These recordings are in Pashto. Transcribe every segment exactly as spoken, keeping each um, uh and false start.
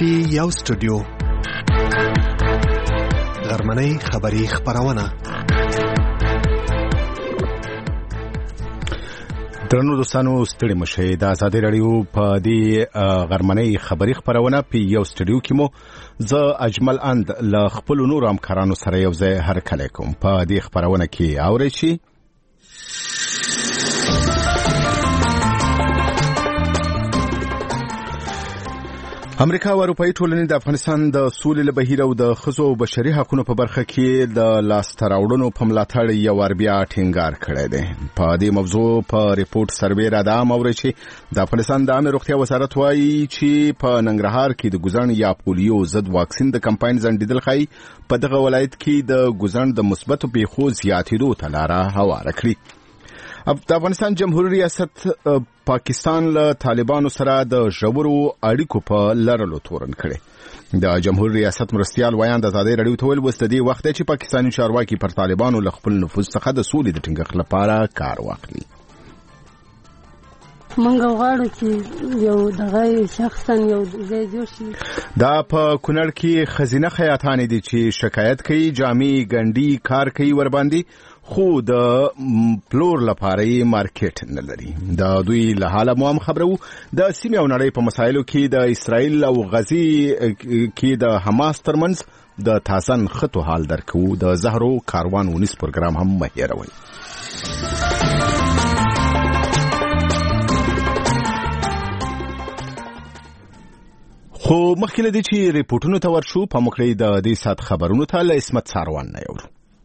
یو سټوډیو غرمنۍ خبری خبرونه. درنو دوستانو ستړي مشه د آزادۍ رادیو په دې غرمنۍ خبری خبرونه په یو سټوډیو کې مو زه اجمل اند له خپل نور همکارانو سره یو ځای هرکلی کوم. په دې خبرونه کې اورئ شي امریکا او اروپאי ټولنې د افغانستان د سولې له بهیر او د ښځو او بشري حقوقو په برخه کې د لاسته راوړنو په ملاتړ یو ور بیا ټینګار کړی دی. په دې موضوع په ریپورت سروې را ده اورئ چې د افغانستان د عامه روغتیا وزارت وایي چې په ننګرهار کې د ګوزن یا پولیو ضد واکسین د کمپاین ځنډېدل ښایي په دغه ولایت کې د ګوزن د مثبتو پیښو زیاتېدو ته لاره هواره کړي. د افغانستان جمهوریت ریاست پاکستان له طالبانو سره د ژورو اړیکو په لرلو تورن کړي. د جمهوریت ریاست مرستیال وایان د آزادۍ رادیو ته ویل وسته دی وخت چې پاکستاني چارواکي پر طالبانو له خپل نفوذ څخه د سولې د ټینګښت لپاره کار واخلي. مونږ غواړو چې یو دغه شخصا یو ځای جوړ شي. دا په کونړ کې خزینه خیاطانې دي چې شکایت کوي جامې ګنډي کار کوي ور باندې خو د پلور لپاره یې مارکیټ نه لري. د دوی له حاله مو هم خبرو د سیمې او نړۍ په مسایلو کې د اسرائیل او غزې کې د حماس ترمنځ د تازه نښتو حال درکو. د زهرو کاروان ونیس پروګرام هم مه هېروئ. خو مخکې له دې چې ریپورټونو ته ورشو په مخکې د دې ساعت خبرونو ته له عصمت ساروان نه یورو.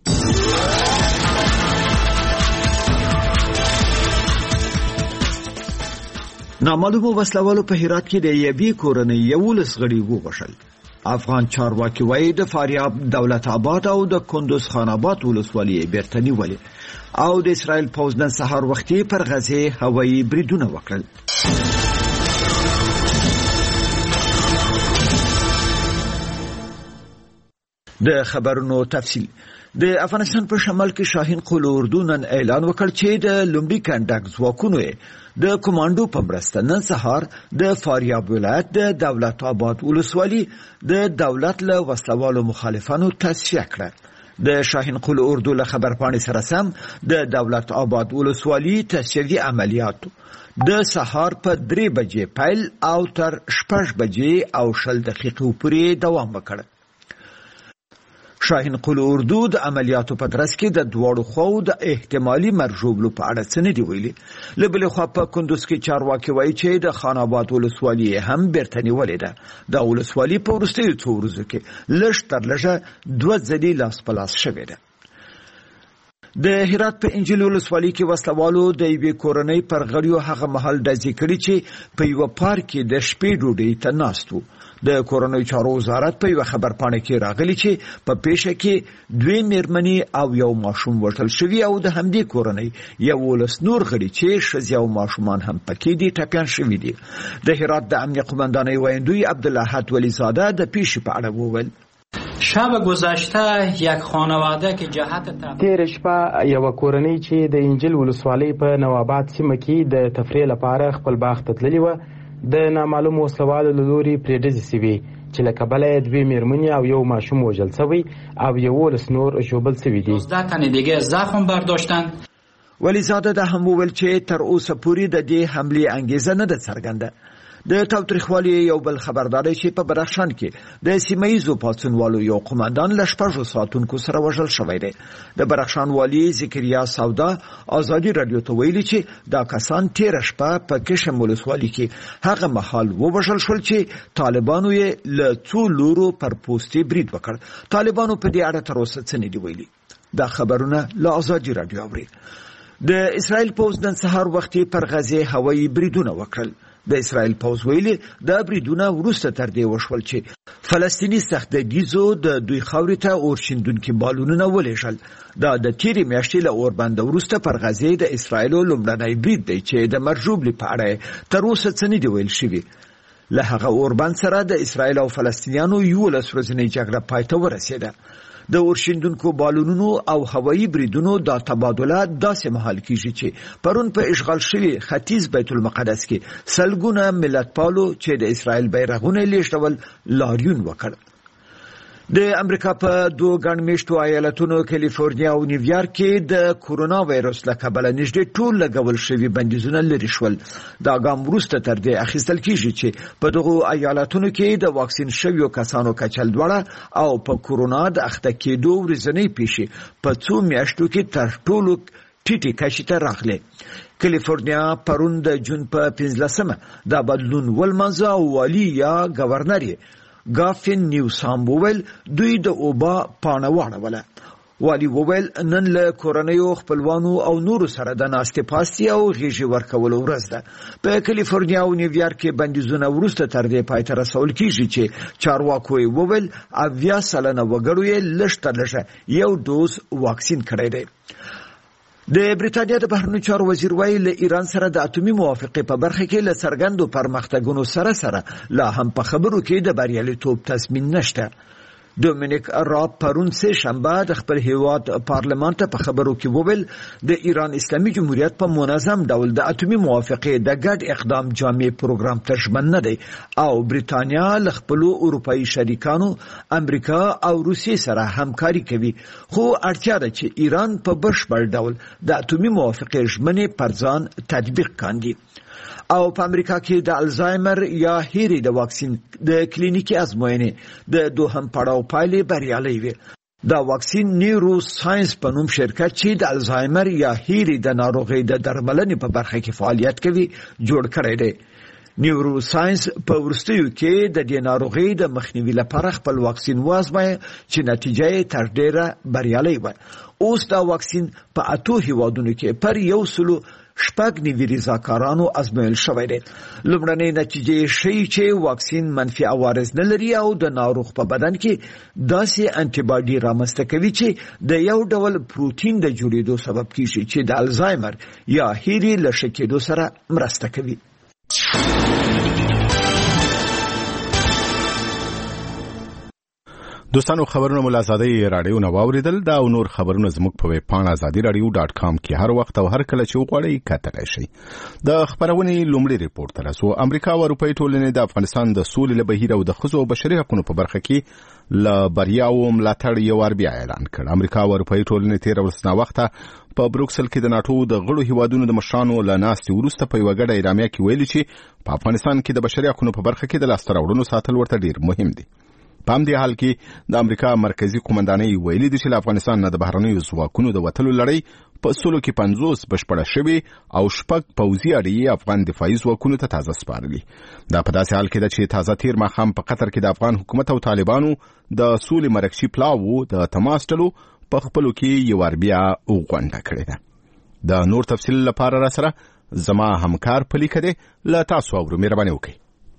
نامعلومو وسلوالو په هرات کې د یوې کورنۍ یولس غړي ووژل. افغان چارواکي وایي د فاریاب دولت آباد او د کندوز خان آباد ولسوالۍ بیرته نیولې او د اسرائیل پوځ نن سهار وختي پر غزې هوایي بریدونه وکړل. د خبرونو تفصیل. د افغانستان په شمال کې شاهین قول اردو نن اعلان وکړ چې د لومړي کنډک ځواکونو د کمانډو په مرسته نن سهار د فاریاب ولایت د دولت آباد ولسوالۍ د دولت له وسلوالو مخالفانو تصفیه کړه. د شاهین قول اردو له خبرپاڼې سره سم د دولت آباد ولسوالۍ تصفیوي عملیاتو د سهار په درې بجې پیل او تر شپږ بجې او شل دقیقې پورې دوام وکړ. شاهین قول اردو د عملیاتو په ترڅ کې د دواړو خواو د احتمالي مرجوبلو په اړه څه نه دی ویلي. له بلې خوا په کندوز کې چارواکي وایي چې د خان آباد ولسوالۍ هم بیرته نیولې ده. د ولسوالۍ په وروستیو څو ورځو کې لږ تر لږه دوه ځلې لاس په لاس شوې ده. د هرات په انجیل ولسوالۍ کې وسلوالو د یوې کورنۍ پر غړیو هغه مهال ډزې کړي چې په یوه پارک کې د شپې ډوډۍ ته ناست وو. د کورنۍ چارو وزارت په یو خبرپاڼه کې راغلی چې په پیښه کې دوه میرمنې او یو ماشوم وژل شوي او د همدې کورنۍ یو ولس نور غړي چې ښځې او ماشومان هم پکې دي ټپیان شوي دي. د هرات د امنیه قماندانۍ ویاندوی عبدالاحد ولیزاده د پیښې په اړه وویل: شب گذشته یک خانواده که جهت تیر شپه یو کورنۍ چې د انجیل ولسوالۍ په نواباد سیمه کې د تفریح لپاره خپل باغ ته تللې وه د نامعلوم وسلوالو له لوري پرې ډزې شوې چې له کبله یې دوې میرمنې او یو ماشوم وژل شوی او یولس نور ژوبل شوي دي. دوازده تن دیگه زخم برداشتند. ولیزاده دا هم وویل چې تر اوسه پورې د دې حملې انګیزه نه ده څرګنده. د تاوتریخوالي یو بل خبرداری چې په بدخشان کې د سیمه ییزو پاڅونوالو یو قومندان له شپږو ساتونکو سره وژل شوی دی. د بدخشان والي ذکریا سودا آزادي رادیو ته ویلي چې دا کسان تیره شپه په کشم ولسوالۍ کې هغه مهال ووژل شول چې طالبانو یې له څو لورو پر پوستې برید وکړ. طالبانو په دې اړه تر اوسه څه نه دي ویلي. دا خبرونه له آزادي رادیو اوري. د اسرائیل پوځ نن سهار وختي پر غزې هوایي بریدونه وکړل. د اسرائیل پوځ ویلي دا بریدونه وروسته تر دې وشول چې فلسطیني سختګیزو د دوی خاورې ته اورشیندونکي بالونونه ولېږل. دا د تیرې میاشتې له اوربند وروسته پر غزې د اسرائیلو لومړنی برید دی چې د مرجوبلې په اړه تر اوسه څه نه دي ویل شوي. له هغه اوربند سره د اسرائیل او فلسطینیانو یولس ورځنۍ جګړه پای ته ورسېده. د ورشندونکو بالونونو او هوایي بریدونو دا تبادله داسې مهال کیږي چې پرون په اشغال شوي ختیځ بیت المقدس کې سلګونه ملتپالو چې د اسرائیل بیرغونه لیږدول لاریون وکړ. د امریکا په دوه ګڼمېشتو ایالتونو کالیفورنیا او نیویارک کې د کورونا وایرس له کبله نږدې ټول لګول شوي بندیزونه لرې شول. دا ګام وروسته تر دې اخیستل کیږي چې په دغو ایالتونو کې د واکسین شویو کسانو کچه لوړه او په کورونا د اخته کېدو ورځنۍ پیښې په څو میاشتو کې تر ټولو ټیټې کچې ته راغلې. کالیفورنیا پرون د جون په پنځلسمه دا بدلون ولمانځه او والي یا ګورنر ګافین نیوسام وویل دوی د اوبا پاڼه واړوله. والي وویل نن له کورنیو خپلوانو او نورو سره د ناستې پاستې او غېږې ورکولو ورځ ده. په کالیفورنیا او نیویارک کې بندیزونه وروسته تر دې پای ته رسول کیږي چې چارواکو یې وویل اویا سلنه وګړو یې لږ تر لږه یو ډوز واکسین کړی دی. د بریټانیا د بهرنیو چارو وزیر وایي له ایران سره د اټومي موافقې په برخه کې له څرګندو پرمختګونو سره سره لا هم په خبرو کې د بریالیتوب تضمین نشته. دومینیک راب پرون سه شنبه د خپل هیواد پارلمان ته په خبرو کې وویل د ایران اسلامي جمهوریت په منظم ډول د اټومي موافقې د ګډ اقدام جامع پروګرام ته ژمن نه دی او بریټانیا له خپلو اروپایي شریکانو امریکا او روسیې سره همکاري کوي، خو اړتیا ده چې ایران په بشپړ ډول د اټومي موافقې ژمنې پر ځان تطبیق کاندي. او په امریکا کې د الزایمر یا هیري د واکسین د کلینیکي ازموینې د دوهم پړاو پایلې بریالۍ وي. دا واکسین نیورو ساينس په نوم شرکت چې د الزایمر یا هیري د ناروغۍ د درملنې په برخه کې فعالیت کوي جوړ کړی دی. نیورو ساينس په ورستیو کې د دې ناروغۍ د مخنیوي لپاره خپل واکسین وازمایي چې نتیجه یې تر ډیره بریالۍ وه. اوس دا واکسین په اتو هیوادونو کې پر یو سلو شپږ نیوي رضاکارانو ازمویل شوی دی. لومړنۍ نتیجې ښیي چې واکسین منفي عوارض نه لري او د ناروغ په بدن کې داسې انټي باډي رامنځته کوي چې د یو ډول پروتین د جوړېدو سبب کیږي چې د الزایمر یا هیري له ښه کېدو سره مرسته کوي. دوستانو خبرونه مو له ازادۍ راډیو نه واوریدل. دا او نور خبرونه زموږ په ویب پاڼه ازادي راډیو ډاټ کام کې هر وخت او هر کله چې وغواړئ کتلی شئ. د خبرونې لومړی ریپورت ته رسو. امریکا او اروپایي ټولنې د افغانستان د سولې له بهیر او د ښځو او بشري حقوقو په برخه کې له بریاو ملاتړ یو وار بیا اعلان کړ. امریکا او اروپایي ټولنې تېره ورځ ناوخته په بروکسل کې د ناټو د غړو هیوادونو د مشرانو له ناستې وروسته په یوه ګډه اعلامیه کې ویلي چې په افغانستان کې د بشري حقوقو په برخه کې د لاسته راوړنو ساتل ورته ډېر مهم دي. په همدې حال کې د امریکا مرکزی قومندانۍ ویلي دي چې له افغانستان نه د بهرنیو ځواکونو د وتلو لړۍ په سلو کې پنځوس بشپړه شوې او شپږ پوځي اډې افغان دفاعي ځواکونو ته تازه سپارلي. دا په داسې حال کې ده چې تازه تیر ماښام په قطر کې د افغان حکومت او طالبانو د سولې مرکزي پلاوو د تماس ډلو په خپلو کې یو وار بیا غونډه کړې ده. د نور تفصیل لپاره را سره زما همکار پلیکه دی. له تاسو اورو مهرباني وکړئ.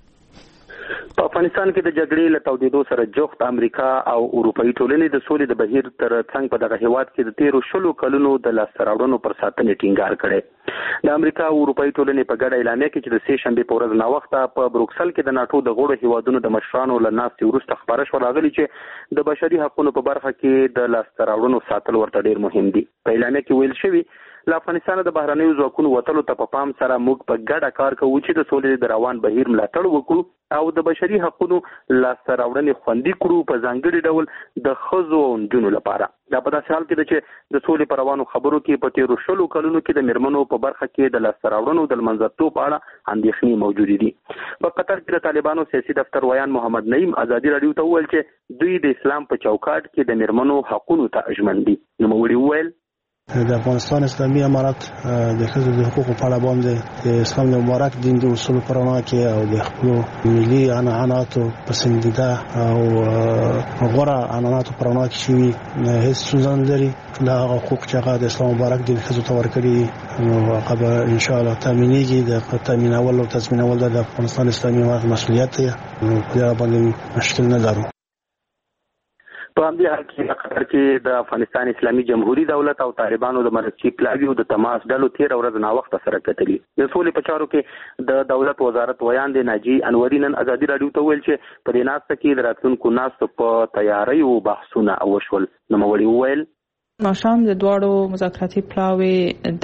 په افغانستان کې د جګړې له تودېدو سره جوخت امریکا او اروپایي ټولنې د سولې د بهیر تر څنګ په دغه هیواد کې د تیرو شلو کلونو د لاسته راوړنو پر ساتنې ټینګار کړی. د امریکا او اروپایي ټولنې په ګډه اعلامیه کې چې د سې شنبې په ورځ ناوخته په بروکسل کې د ناټو د غړو هیوادونو د مشرانو له ناستې وروسته خبره شوه راغلي چې د بشري حقوقو په برخه کې د لاسته راوړنو ساتل ورته ډېر مهم دي. په اعلامیه کې ویل شوي له افغانستان د بهرنیو ځواکونو وتلو ته په پام سره موږ په ګډه کار کوو چې د سولې د روان بهیر ملاتړ وکړو او د بشري حقوقو لاسته راوړنې خوندي کړو، په ځانګړي ډول د ښځو او نجونو لپاره. دا په داسې حال کې ده چې د سولې په روانو خبرو کې په تیرو شلو کلونو کې د میرمنو په برخه کې د لاسته راوړنو د لمنځه‌توب په اړه اندېښنې موجودې دي. په قطر کې د طالبانو سیاسي دفتر ویان محمد نعیم ازادي راډیو ته وویل چې دوی د اسلام په چوکاټ کې د میرمنو حقوقو ته ژمن دي. نوموړي وویل د افغانستان اسلامي امارت د ښځو د حقوقو په اړه باندې د اسلام د مبارک دین د اصول په رڼا کې او د خپلو ملي عنعناتو پسندیده او غوره عنعناتو په رڼا کې شوي هیڅ ستونزه نه لري. ټول هغه حقوق چې هغه د اسلام مبارک دین ښځو ته ورکړي نو هغه به انشاءالله تامینېږي. د تامینول او تضمینول د افغانستان اسلامي امارت مسؤلیت دی. نو په دې باندې مشکل نه لرو. په همدې حال کې قطر کې د افغانستان اسلامي جمهوریت دولت او طالبانو د مرکزي پلاوی او د تماس ډلو تیر ورځ نا وخت سره کتلي. د سولې په چارو کې د دولت وزارت ویان د ناجی انوري نن ازادي رادیو ته ویل چې په دې ناسته کې د راتلونکو ناستو په تیاری او بحثونه وشول. نوموړي وویل ماشام د دواړو مذاکراتي پلاوی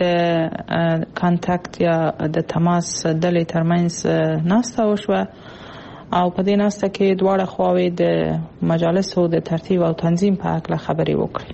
د کانټاکټ یا د تماس ډلې ترمنځ ناسته وشوه او په دې ناسته کې دواړه خواوې د مجالسو د ترتیب او تنظیم په اړه خبرې وکړې.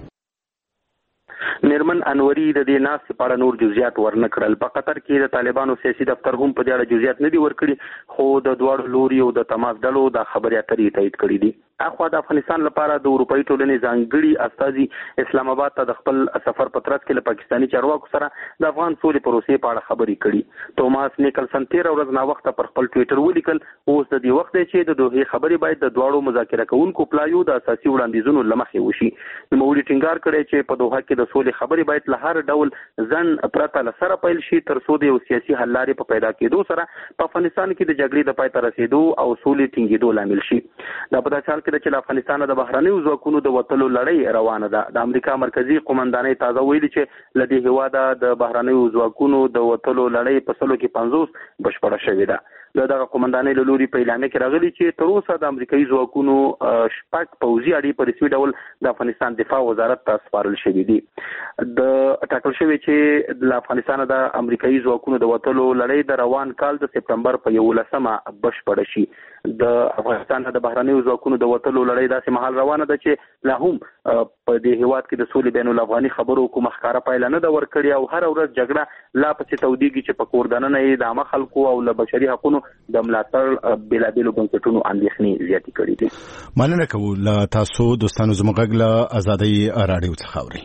میرمن انوري د دې ناستې په اړه نور جزئیات ورنه کړل. په قطر کې د طالبانو سیاسي دفتر هم په دې اړه جزئیات نه دي ورکړي، خو د دواړو لوري او د تماس ډلو د خبرې اترې تایید کړي دي. اخوا د افغانستان لپاره د اروپאי ټولنې ځانګړي استازي اسلام آباد ته د خپل سفر په ترڅ کې له پاکستاني چارواکو سره د افغان سولې پروسې په اړه خبرې کړي. توماس نیکلسن تیر ورځ نا وخت پر خپل ټوئیټر ولیکل اوس د دې وخت دی چې د دوه خبرې باید د دواړو مذاکره کوونکو پلایو د اساسي وړاندیزونو لمخې وشي. نوموړي ټینګار کړی چې په دوه کې د سولې خبرې باید له هر ډول ځن پرته له سره پیل شي تر څو د سیاسي حل لارې په پیدا کېدو سره په افغانستان کې د جګړې د پای ته رسیدو او سولې ټینګېدو لامل شي. دا په داسې حال کې چې افغانستان د بهرنیو ځواکونو د وټلو لړۍ روانه ده. د امریکا مرکزی قومندانۍ تازه ویلي چې لدې هواده د بهرنیو ځواکونو د وټلو لړۍ په سلو کې پنځوس بشپړه شوې ده. دغه قومندانۍ له لوري په اعلامیه کې راغلي چې تر اوسه د امریکایي ځواکونو شپږ پوځي اډې په رسمي ډول د افغانستان دفاع وزارت ته سپارل شوي دي. د ټاکل شوی چې د افغانستان د امریکایي ځواکونو د وټلو لړۍ د روان کال د سپتمبر په یولسمه بشپړه شي. د افغانستان د بهرنیو ځواکونو د وټلو لړۍ داسې مهال روانه ده چې لا هم په دې هیواد کې د سولې بین الافغاني خبرو کومه ښکاره پایله نه ده ورکړې او هر ورځ جګړه لا پسې تودېږي چې په کور دننه یې د عامه خلکو او له بشري حقونو د ملاتړ بېلابېلو بنسټونو اندېښنې زیاتې کړې دي. مننه کوو له تاسو دوستانو زموږ غږ له ازادۍ راډیو څخه اورئ.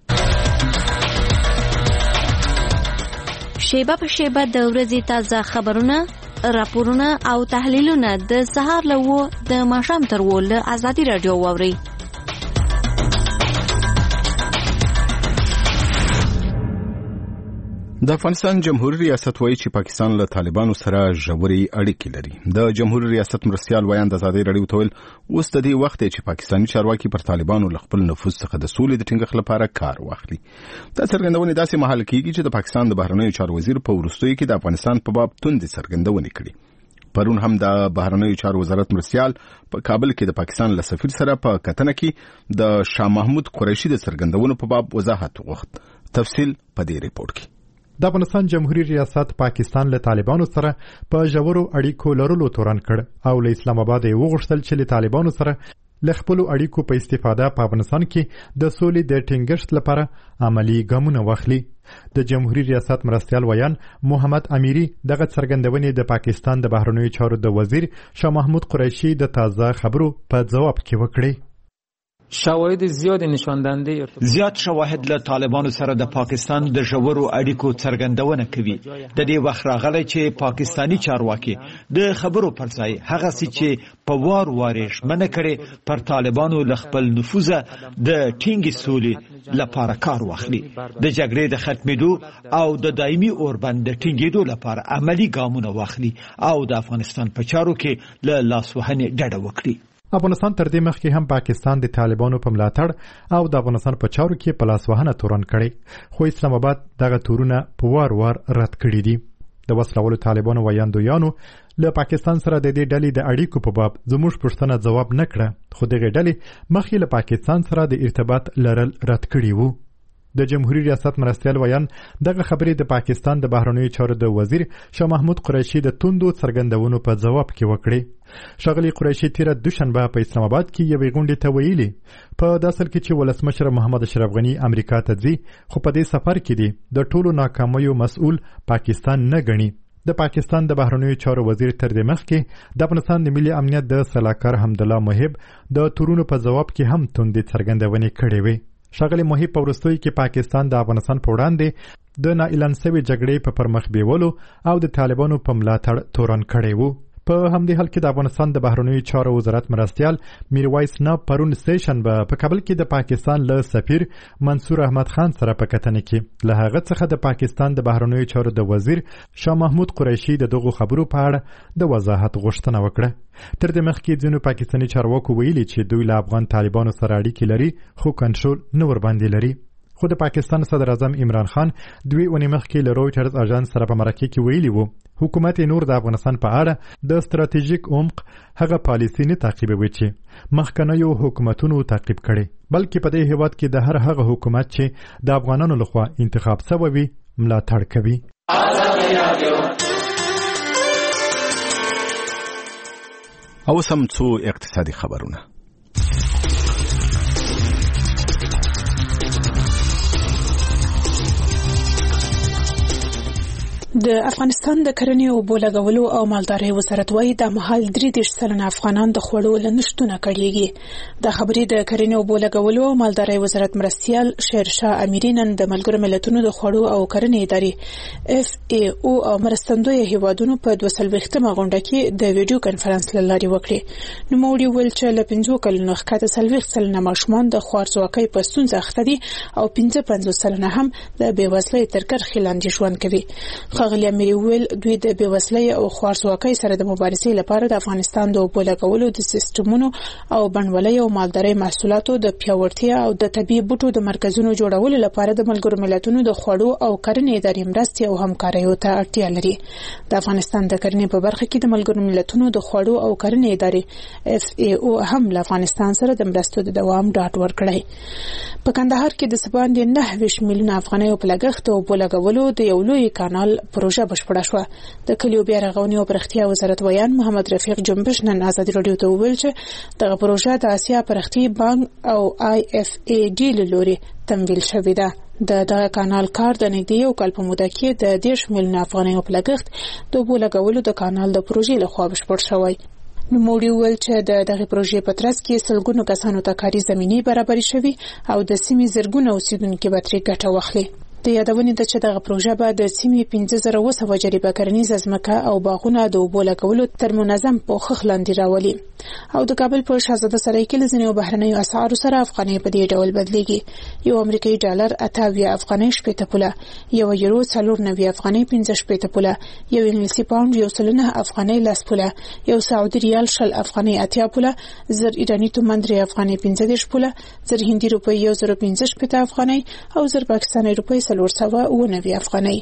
شیبه په شیبه د ورځې تازه خبرونه، راپورونه او تحلیلونه د سهار له وو د ماښام تر وو له ازادي راډیو واورئ. د افغانستان جمهوریت ریاست وایي چې پاکستان له طالبانو سره ژورې اړیکې لري. د جمهوریت ریاست مرستیال ویان د ازادۍ راډیو ته ویل اوس د دې وخت چې پاکستاني چارواکي پر طالبانو له خپل نفوذ څخه د سولې د ټینګښت لپاره کار واخلي. دا څرګندونې داسې مهال کېږي چې د پاکستان د بهرنیو چارو وزیر په وروستیو کې د افغانستان په باب توندې څرګندونې کړي. پرون هم د بهرنیو چارو وزارت مرستیال په کابل کې د پاکستان له سفیر سره په کتنه کې د شاه محمود قریشي د څرګندونو په باب وضاحت وغوښت. تفصیل په دې ریپورت کې. د افغانستان جمهوریت ریاست پاکستان له طالبانو سره په ژورو اړیکو لرلو تورن کړ او له اسلام آباد یې وغوښتل چې له طالبانو سره له خپلو اړیکو په استفاده په افغانستان کې د سولې د ټینګښت لپاره عملی ګامونه واخلي. د جمهوریت ریاست مرستیال ویان محمد امیری دغه څرګندونې د پاکستان د بهرنیو چارو د وزیر شاه محمود قریشي د تازه خبرو په جواب کې وکړي. شواهد زیاد نشان دهنده زیات شواهد له طالبانو سره د پاکستان د ژورو اړیکو څرګندونه کوي. د دې وخت راغلی چې پاکستانی چارواکي د خبرو پر ځای هغه څه چې په وار وار ژمنه کړي پر طالبانو له خپل نفوذ د ټینګې سولې لپاره کار واخلي، د جګړې د ختمېدو او د دایمي اوربند د ټینګېدو لپاره عملی ګامونه واخلي او د افغانستان په چارو کې له لاسوهنې ډډه وکړي. افغانستان تر دې مخکې هم پاکستان د طالبانو په ملاتړ او د افغانستان په چارو کې په لاسوهنه تورن کړي، خو اسلام آباد دغه تورونه په وار وار رد کړي دي. د وسلوالو طالبانو ویاندویانو له پاکستان سره د دې ډلې د اړیکو په باب زموږ پوښتنه ځواب نه کړه، خو دغه ډلې مخکې له پاکستان سره د ارتباط لرل رد کړي وو. د جمهوریت ریاست مرستیال ویان دغه خبرې د پاکستان د بهرنیو چارو د وزیر شاه محمود قریشي د توندو څرګندونو په جواب کې وکړي. ښاغلي قریشي تیره دوشنبه په اسلام آباد کې یوې غونډې ته ویلي په داسل کې چې ولسمشر محمد اشرف غني امریکا ته ځي، خو په دې سفر کې دی د ټولو ناکامیو مسؤل پاکستان نه ګڼي. د پاکستان د بهرنیو چارو وزیر تر دې مخکې د افغانستان د ملي امنیت د سلاکار حمدالله محب د تورونو په جواب کې هم توندې څرګندونې کړې وې. ښاغلي محب په وروستیو کې پاکستان د افغانستان په وړاندې د نااعلان شوې جګړې په پرمخ بیولو او د طالبانو په ملاتړ تورن کړی وو. په همدې حال کې د افغانستان د بهرنیو چارو وزارت مرستیال میرویس ناب پرون سه شنبه په کابل کې د پاکستان له سفیر منصور احمد خان سره په کتنه کې له هغه څخه د پاکستان د بهرنیو چارو د وزیر شاه محمود قریشي د دغو خبرو په اړه د وضاحت غوښتنه وکړه. تر دې مخکې ځینو پاکستاني چارواکو ویلي چې دوی له افغان طالبانو سره اړیکې لري خو کنټرول نه ورباندې لري. خو د پاکستان صدر اعظم عمران خان دوی اونۍ مخکې له رویټرز اژانس سره په مرکه کې ویلي وو حکومت نور د افغانستان په اړه د ستراتیژیک عمق هغه پالیسي نه تعقیبوي چې مخکنیو حکومتونو تعقیب کړي، بلکې په دې هیواد کې د هر هغه حکومت چې د افغانانو لخوا انتخاب شوی وي ملاتړ کوي. او سم څو اقتصادي خبرونه. د افغانستان د کرنې او اوبو لګولو او مالدارۍ وزارت وايي د مهال درې دېرش سلنه افغانان د خوړو له نشتونه کړيږي. د خبرې د کرنې او اوبو لګولو او مالدارۍ وزارت مرستیال شیرشاه امیری نن د ملګرو ملتونو د خوړو او کرنې ادارې اف ای او او مرستندوی هیوادونو په دوه څلوېښتمه غونډه کې د ویډیو کنفرانس له لارې وکړې. نوموړي ویل چې له پنځو کلونو ښکته څلوېښت سلنه ماشومان د خوارځواکۍ په ستونزه اخته دي او پنځه پنځوس سلنه هم د بېوزلۍ تر کرښې لاندې ژوند کوي. ښاغلي امیري ویل دوی د بېوزلۍ او خوارځواکۍ سره د مبارزې لپاره د افغانستان د اوبو لګولو د سیستمونو او بڼوالۍ او مالدارۍ محصولاتو د پیاوړتیا او د طبیعي بوټو د مرکزونو جوړولو لپاره د ملګرو ملتونو د خوړو او کرنې ادارې مرستې او همکاریو ته اړتیا لري. د افغانستان د کرنې په برخه کې د ملګرو ملتونو د خوړو او کرنې ادارې اف ای او هم له افغانستان سره د مرستو د دوام ډاډ ورکړی. په کندهار کې د سباندې نهه ویشت میلیونه افغانۍ په لګښت د اوبو لګولو د یو لوی کانال پروژه بشپړه شوه. د کلیو بیا رغونې او پراختیا وزارت ویان محمد رفیق جنبش نن ازادي راډیو ته وویل چې دغه پروژه د آسیا پراختیا بانک او آی اف ای ډي له لوري تمویل شوې ده. د دغه کانال کار د نږدې یو کال په موده کې د دېرش میلیونه افغانیو په لګښت د اوبو لګولو د کانال د پروژې لخوا بشپړ شوی. نوموړي ویل چې د دغه پروژې په ترڅ کې سلګونو کسانو ته کاري زمینې برابرې شوي او د سیمې زرګونه اوسیدونکي به ترې ګټه واخلي. د یادونې ده چې دغه پروژه به د سیمې پنځه زره اوه سوه جریبه کرنیزه ځمکه او باغونه د اوبو لګولو تر منظم پوښښ لاندې راولي. او د کابل په شاهزاده سرای کې له ځینو بهرنیو اسعارو سره افغانۍ په دې ډول بدلیږي. یو امریکایي ډالر اته اویا افغانۍ شپېته پوله، یو یورو څلور نوي افغانۍ پنځه شپېته پوله، یو انګلیسي پاونډ یو سل نه افغانۍ لس پوله، یو سعودي ریال شل افغانۍ اتیا پوله، زر ایراني تومان درې افغانۍ پنځه دېرش پوله، زر هندي روپۍ یو زر پنځه شپېته افغانۍ او زر پاکستاني روپۍ څلور سوه اوه نوي افغانۍ.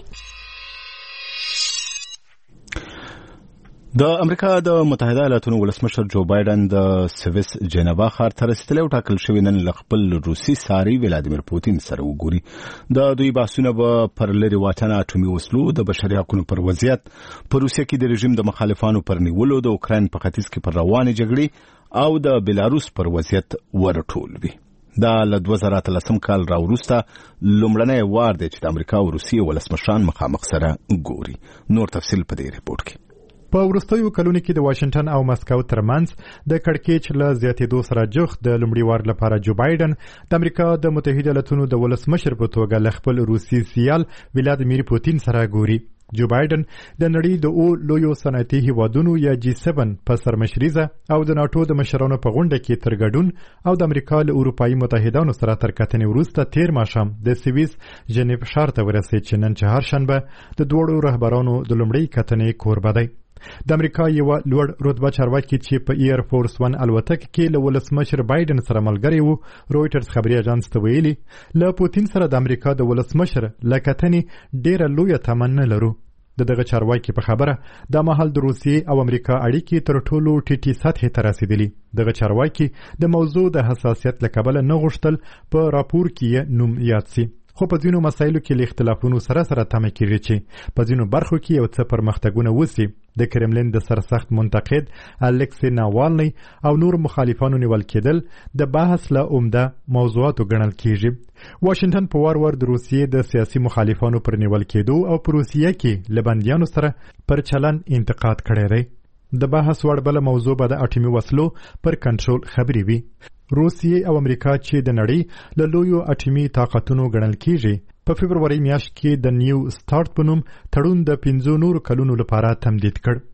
د امریکا د متحده ایالاتونو ولسمشر جو بایدن د سویس جنیوا ښار ته رسیدلی او ټاکل شوی نن له خپل روسي ساري ولادیمیر پوتین سره وګوري. د دوی بحثونه به پر لرې واټن اټومي وسلو، د بشري حقوقو پر وضعیت، په روسیه کې د رژیم د مخالفانو پر نیولو، د اوکراین په ختیځ کې پر روانې جګړې او د بیلاروس پر وضعیت ورټول وي. دا له دوه زره اتلسم کال راوروسته لومړنی وار دی چې د امریکا او روسیې ولسمشران مخامخ سره ګوري. نور تفصیل په دې ریپورت کې. په وروستیو کلونو کې د واشنگټن او مسکو ترمنځ د کړکېچ له زیاتېدو سره جوخت د لومړي وار لپاره جو بایدن د امریکا د متحده ایالاتونو د ولسمشر په توګه له خپل روسي سیال ولادیمیر پوتین سره ګوري. جو بایدن د نړۍ د او لویو صنعتي هیوادونو یا جی سیون په سرمشریزه او د ناټو د مشرانو په غونډه کې تر ګډون او د امریکا له اروپایي متحدانو سره تر کتنې وروسته تیر ماښام د سویس جنیو ښار ته ورسېد چې نن چهارشنبه د دواړو رهبرانو د لومړۍ کتنې کوربه دی. د امریکا یو لوړ رتبه چارواکي چې په ایر فورس ون الوتکه کې له ولسمشر بایدن سره ملګری وو رویټرز خبري اژانس ته ویلي له پوتین سره د امریکا د ولسمشر له کتنې ډیره لویه تمنا لرو. د دغه چارواکي په خبره د مهال د روسیې او امریکا اړیکې تر ټولو ټیټې سطحې ته رسیدلي. دغه چارواکي د موضوع د حساسیت له کبله نه غوښتل په راپور کې نوم یاد سي. خو په ځینو مسایلو کې له اختلافونو سره سره تمه کېږي چې په ځینو برخو کې یو څه پرمختګونه وسي. د کرملین د سرسخت منتقد الکسی ناوالنی او نور مخالفانو نیول کېدل د بحث له عمده موضوعاتو ګڼل کېږي. واشنگټن په وار وار د روسیې د سیاسي مخالفانو پر نیول کېدو او په روسیه کې له بندیانو سره پر چلن انتقاد کړی دی. د بحث وړ بله موضوع به د اټومي وسلو پر کنټرول خبرې وي. روسیې او امریکا چې د نړۍ له لویو اټومي طاقتونو ګڼل کېږي په فبروري میاشت کې د نیو سٹارټ په نوم تړون د پنځو نورو کلونو لپاره تمدید کړ.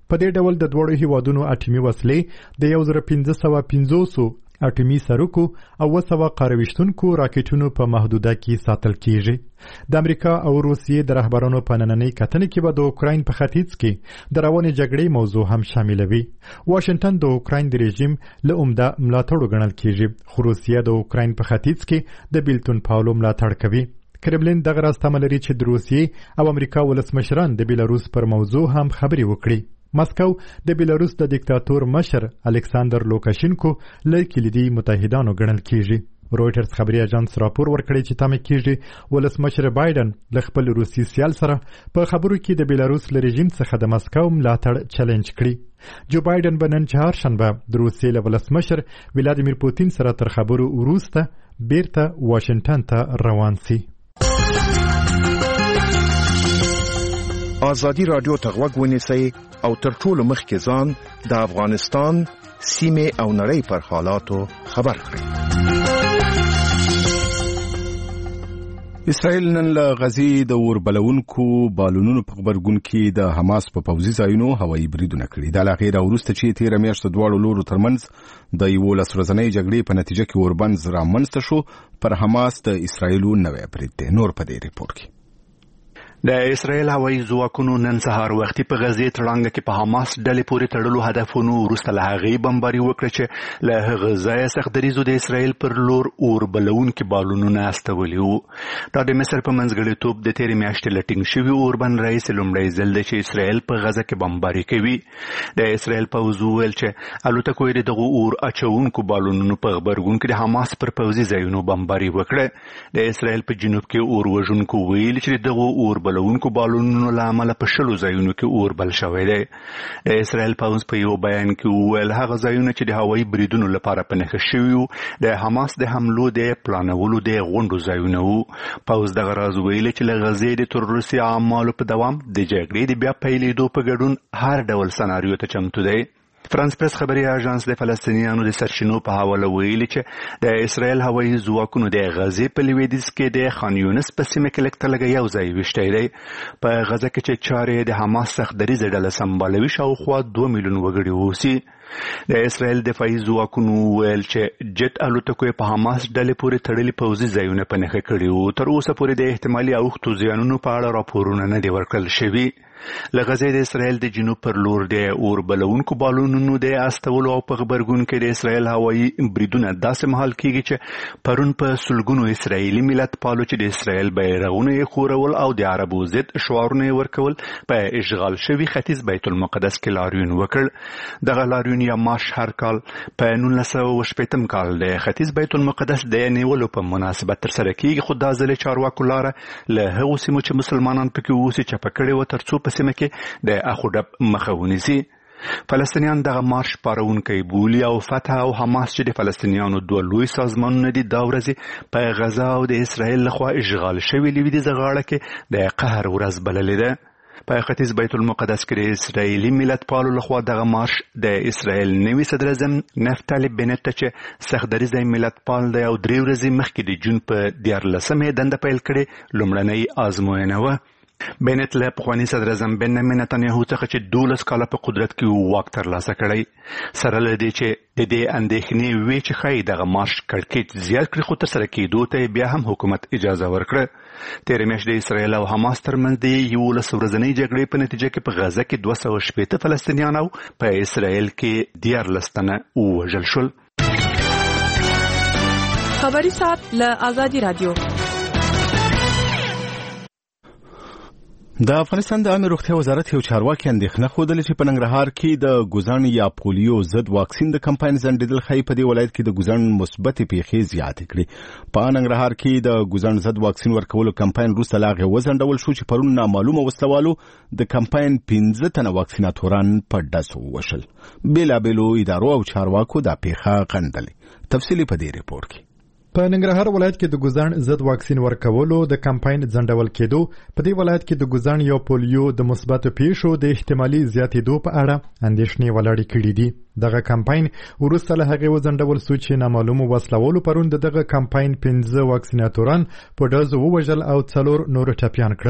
په دې ډول د دوړو هیوادونو اټومي وسلې د یو زر پنځه سوه پنځوس اټومي سرکو او وسوه قارویشتونکو راکټونو په محدوده کې ساتل کیږي. د امریکا او روسیې د رهبرانو په نننۍ کتنې کې به د اوکراین په ختیځ کې د روانې جګړې موضوع هم شاملوي. واشنگټن د اوکراین د رژیم له عمده ملاتړو ګڼل کیږي، خو روسیه د اوکراین په ختیځ کې د بیلتون پاولو ملاتړ کوي. کرملین دغه راز تمه لري چې د روسیې او امریکا ولسمشران د بیلاروس پر موضوع هم خبرې وکړي. مسکو د بیلاروس د دیکتاتور مشر الکساندر لوکاشینکو له کلیدي متحدانو ګڼل کیږي. رويټرز خبري اژانس راپور ورکړی چې تمه کیږي ولسمشر بایدن له خپل روسي سیال سره په خبرو کې د بیلاروس له رژیم څخه د مسکو ملاتړ چیلنج کړي. جو بایدن به نن چهارشنبه د روسیې له ولسمشر ولادیمیر پوتین سره تر خبرو وروسته بیرته واشنگټن ته روان سي. آزادی رادیو ته غوږ ونیسئ او تر ټولو مخکې ځان د افغانستان سیمې او نړۍ پر حالاتو خبر کړئ. اسرائیل نن له غزې د اوربلونکو بالونونو په غبرګون کې د حماس په پوځي ځایونو هوایي بریدونه کړي. دا له غیر وروسته چې تیره میاشت دواړو لورو ترمنځ د یولس ورځنۍ جګړې په نتیجه کې اوربند رامنځته شو، پر حماس د اسرائیلو نوی برید دی. نور په دې ریپورت کې د اسرائیل هوایي ځواکونو نن سهار وختي په غزې تړانګه کې په حماس ډلې پورې تړلو هدفونو وروسته له هغې بمباري وکړه چې له هغه ځایه سختدریځو د اسرائیل پر لور اور بلونکي بالونونه استولي وو. دا د مصر په منځګړیتوب د تېرې میاشتې له ټینګ شوي اوربند راهیسې لومړی ځل دی چې اسرائیل په غزه کې بمباري کوي. د اسرائیل پوځ وویل چې الوتکو یې د دغو اور اچونکو بالونونو په غبرګون کې د حماس پر پوځي ځایونو بمباري وکړه. د اسرائیل په جنوب کې اور وژونکو ویل چې دغو اور بلونکو بالونونو له امله په شلو ځایونو کې اور بل شوی دی. د اسرائیل پوځ په یو بیان کې وویل هغه ځایونه چې د هوایي بریدونو لپاره په نښه شوي وو د حماس د حملو د پلانولو د غونډو ځایونه وو. پوځ دغه راز ویلي چې له غزې د تروریستي اعمالو په دوام د جګړې د بیا پیلېدو په ګډون هر ډول سناریو ته چمتو دی. فرانس پریس خبري اژانس د فلسطینیانو د سرچینو په حواله ویلي چې د اسرائیل هوایي ځواکونو د غزې په لویدیځ کې د خان یونس په سیمه کې لږ تر لږه یو ځای ویشتی دی. په غزه کې چې چارې د حماس سختدریځه ډله سمبالوي شاوخوا دوه میلیون وګړي اوسي. د اسرائیل دفاعي ځواکونو ویل چې جت الوتکو په حماس ډلې پورې تړلي پوځي ځایونه په نښه کړي وو. تر اوسه پورې د احتمالي اوښتو زیانونو په اړه راپورونه نه دي ورکړل شوي. له غزې د اسرائیل د جنوب پر لور د اور بلونکو بالونونو د استولو او په غبرګون کې د اسرائیل هوایي بریدونه داسې مهال کیږي چې پرون په سلګونو اسرائیلي ملت پالو چې د اسرائیل بیرغونه یې ښورول او د عربو ضد شعارونه یې ورکول په اشغال شوي ختیځ بیت المقدس کې لاریون وکړ. دغه لاریون یا مارش هر کال په نولس سوه شپېتم کال د ختیځ بیت المقدس د نیولو په مناسبت ترسره کیږي، خو دا ځل چارواکو لاره له هغو سیمو چې مسلمانان پکې اوسي چپه کړې وه تر څو په سیمه کې د اخو ډب مخه ونیسي. فلسطینیان دغه مارش پارونکی بولي او فتح او حماس چې د فلسطینیانو دوه لوی سازمانونه دي دا ورځې په غزه او د اسرائیل لخوا اشغال شوي لویدیځه غاړه کې د قهر ورځ بللې ده. په ختیځ بیت المقدس کې د اسرائیلي ملت پالو لخوا دغه مارش د اسرائیل نوي صدر اعظم نفتالي بنت ته چې سختدریځی ملت پال دی او درې ورځې مخکې د جون په دیارلسمې دنده پیل کړې لومړنۍ ازموینه وه. بنت له پخواني صدر اعظم بنیامین نتنیاهو څخه چې دولس کاله په قدرت کې واک ترلاسه کړی سره له دې چې د دې اندېښنې وې چې ښایي دغه مارش کړکېچ زیات کړي، خو ترسره کېدو ته بیا هم حکومت اجازه ورکړه. تېره میاشت د اسرائیل او حماس ترمنځ د یولس ورځنۍ جګړې په نتیجه کې په غزه کې دوه سوه شپېته فلسطینیان او په اسرائیل کې دیارلس تنه ووژل شول. خبري ساعت له آزادي رادیو. د افغانستان د عامه روغتیا وزارت یو چارواکي اندېښنه ښودلې چې په ننګرهار کې د ګوزڼ یا پولیو ضد واکسین د کمپاین ځنډېدل ښایي په دې ولایت کې د ګوزڼ مثبتې پیښې زیاتې کړي. په ننګرهار کې د ګوزڼ ضد واکسین ورکولو کمپاین وروسته له هغې وځنډول شو چې پرون نامعلومه وسلوالو د کمپاین پنځه تنه واکسیناتوران په ډز ووژل. بېلابېلو ادارو او چارواکو دا پیښه غندلې. تفصیلي په دې ریپورټ کې. په ننګرهار ولایت کې د ګوزڼ ضد واکسین ورکولو د کمپاین ځنډول کېدو په دې ولایت کې د ګوزڼ یا پولیو د مثبتو پیښو د احتمالي زیاتېدو په اړه اندېښنې ولاړې کړي دي. دغه کمپاین وروسته له هغې وځنډول سو چې نامعلومو وسلوالو پرون د دغه کمپاین پنځه واکسیناتوران په ډز ووژل او څلور نور ټپیان کړل.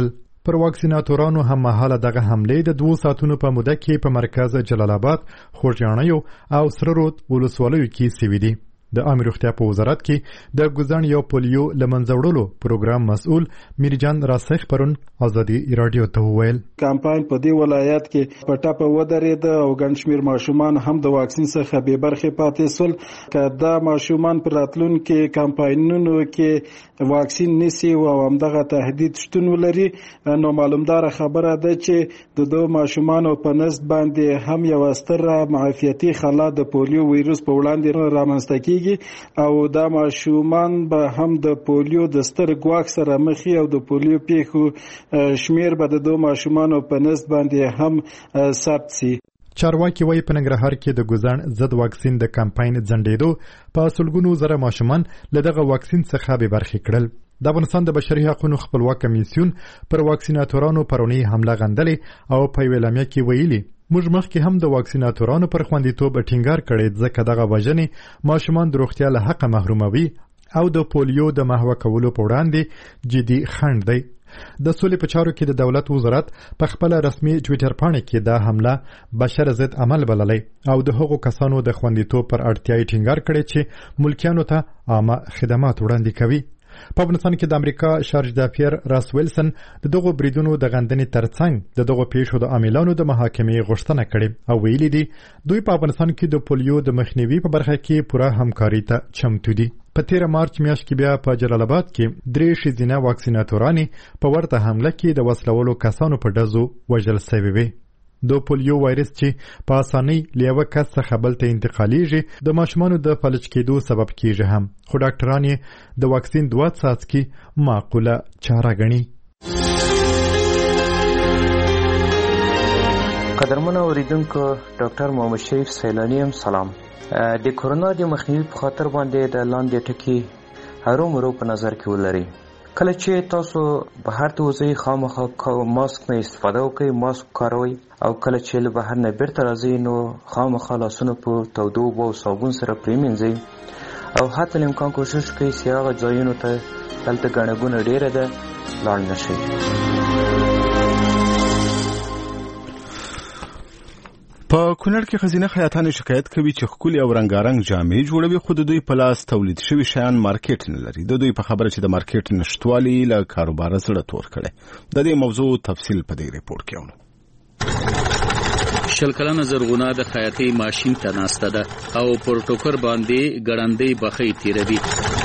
پر واکسیناتورانو هم مهاله دغه حملې د دوه ساعتونو په موده کې په مرکز جلال آباد، خوږیاڼیو او سره رود ولسوالیو کې سوي دي. د عامه روغتیا په وزارت کې د ګوزن یو پولیو لمنځه وړلو پروګرام مسؤل میرجان راسخ پرون ازادي رادیو ته وویل کمپاین په دې ولایت کې په ټاپه ودرېده او ګڼ شمېر ماشومان هم د واکسین څخه بې برخې پاتې سول. که دا ماشومان په راتلونکي کمپاینونو کې واکسین نیسي او همدغه تهدید شتون ولري نو معلومدار خبره ده چې د دوه ماشومانو په نسبت باندې هم یو ستره معافیتي خلا د پولیو ویروس په وړاندې رامنځته کیږي او دا ماشومان به هم د پولیو د ستر ګواښ سره مخ او د پولیو پیښو شمیر به د دوه ماشومانو په نسبت باندې هم ثبت سي. چارواکي وایي په ننګرهار کې د ګوزن ضد واکسین د کمپاین ځنډېدو په سلګونو زره ماشومان له دغه واکسین څخه بې برخې کړل. د افغانستان د بشري حقوقو خپلواک کمیسیون پر واکسیناتورانو پرونی حمله غندلې او په یوه اعلامیه کې ویلي موږ مخکې هم د واکسیناتورانو پر خوندیتوب ټینګار کړی ځکه دغه وژنې ماشومان د روغتیا له حقه محروموي او د پولیو د محوه کولو په وړاندې جدي خنډ دی. د سولې په چارو کې د دولت وزارت په خپل رسمي ټویټر پاڼه کې دا حمله بشر ضد عمل بللې او د هغو کسانو د خوندیتوب پر اړتیا ټینګار کړي چې ملکیانو ته عامه خدمات وړاندې کوي. په افغانستان کې د امریکا شارج دافیر راس ویلسن د دغو بریدونو د غندنې ترڅنګ د دغو پیښو د عاملانو د محاکمې غوښتنه کړې او ویلي دي دوی په افغانستان کې د پولیو د مخنیوي په برخه کې پوره همکاري ته چمتو دي. په تیر مارچ میاشت کې بیا په جلال آباد کې درې ښځینه واکسیناتورانې په ورته حمله کې د وسلوالو کسانو په ډزو وژل شوې وې. د پولیو وایرس چې په اسانۍ له یوه کس څخه بل ته انتقالیږي د ماشومانو د فلج کېدو سبب کېږي هم، خو ډاکټران یې د واکسین دوه څاڅکي معقوله چاره ګڼي. قدرمنو اوریدونکو، ډاکټر محمد شریف سیلانی هم سلام. د کورونا د مخنیوي په خاطر باندې د لاندې ټکي هرومرو په نظر کې ولرئ. کله چې تاسو بهر ته وځئ خامخا ماسک نه استفاده وکړئ، ماسک کاروئ او کله چې له بهر نه بیرته راځئ نو خامخا لاسونه په تودو اوبو او صابون سره پرېمینځئ او حتی الامکان کوشش وکړئ چې هغه ځایونو ته دلته ګڼه ګوڼه ډېره ده لاړ نه شئ. په کونړ کې ښځینه خیاطانې شکایت کوي چې ښکلي او رنګارنګ جامې جوړوي خو د دوی په لاس تولید شوي شیان مارکیټ نه لري. د دوی په خبره چې د مارکیټ نشتوالي له کاروباره زړه تور کړی. د دې موضوع تفصیل په دې ریپورت کې اورو. شل کلنه زرغونه د خیاطۍ ماشین ته ناسته ده او پر ټوکر باندې ګړندۍ بخۍ تیروي.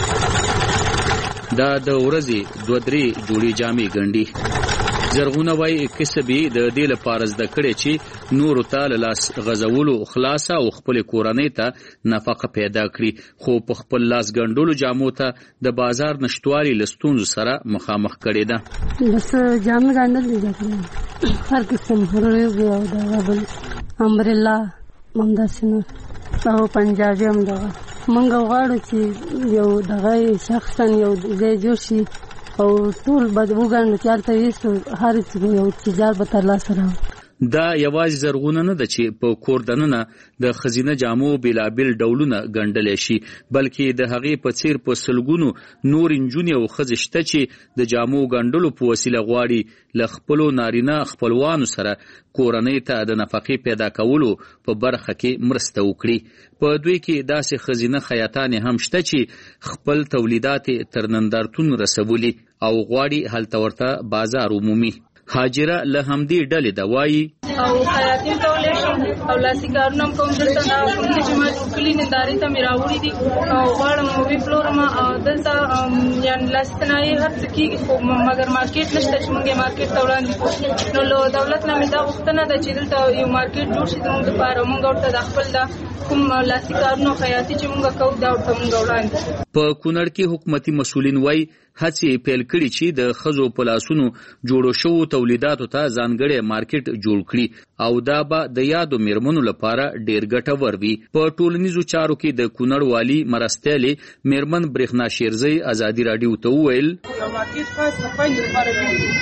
دا د ورځې دوه درې جوړې جامې ګنډي. زرغونه وایي کسب یې د دې لپاره زده کړی چې نورو ته له لاس غځولو خلاصه او خپلې کورنۍ ته نفقه پیدا کړي، خو په خپل لاس ګنډلو جامو ته د بازار نشتوالي له ستونزو سره مخامخ کړې ده. بس جامې ګنډل زده کړم، هر قسم هروي او دا بل امبریلا همداسې نور او پنجابي هم دغه موږ غواړو چې یو دغه شخصا یو ځای جوړ شي او ټول به وګڼو چې هلته ویستو هر څه یو تجار به ترلاسه راوړو. دا یوازې زرغونه نه ده چې په کور دننه د ښځینه جامو بېلابېل ډولونه ګنډلی شي، بلکې د هغې په څېر په سلګونو نور نجونې او ښځې شته چې د جامو ګنډلو په وسیله غواړي له خپلو نارینه خپلوانو سره کورنۍ ته د نفقې پیدا کولو په برخه کې مرسته وکړي. په دوی کې داسې ښځینه خیاطانې هم شته چې خپل تولیدات تر نندارتون رسولي او غواړي هلته ورته بازار عمومي. حاجره له همدې ډلې ده، وایي او خیاطي کولی شم او لاسي کارونه هم کوم. دلته دا کوم چې ما کلي نندارې ته مې راوړي دي او غواړم وپلورم او دلته یعنې لاسي صنایع هر څه کېږي، خو مګر مارکیټ نشته چې موږ یې مارکیټ ته وړاندې کړو. نو له دولت نه مې دا غوښتنه ده چې دلته یو مارکیټ جوړ شي زموږ دپاره، موږ ورته د خپل دا کوم لاسي کارونه خیاطي چې موږ کوو دا ورته موږ وړاندې. په کونړ کې حکومتي مسؤلین وایي هڅې پیل کړي چې د ښځو په لاسونو جوړو شوو تولیداتو ته ځانګړی مارکیټ جوړ کړي او دا به د یادو میرمنو لپاره ډېر ګټور وي. په ټولنیزو چارو کې د کونړ والي مرستیالې میرمن برېښنا شیرزی ازادي راډیو ته وویل مارکیټ خاص د خویندو لپاره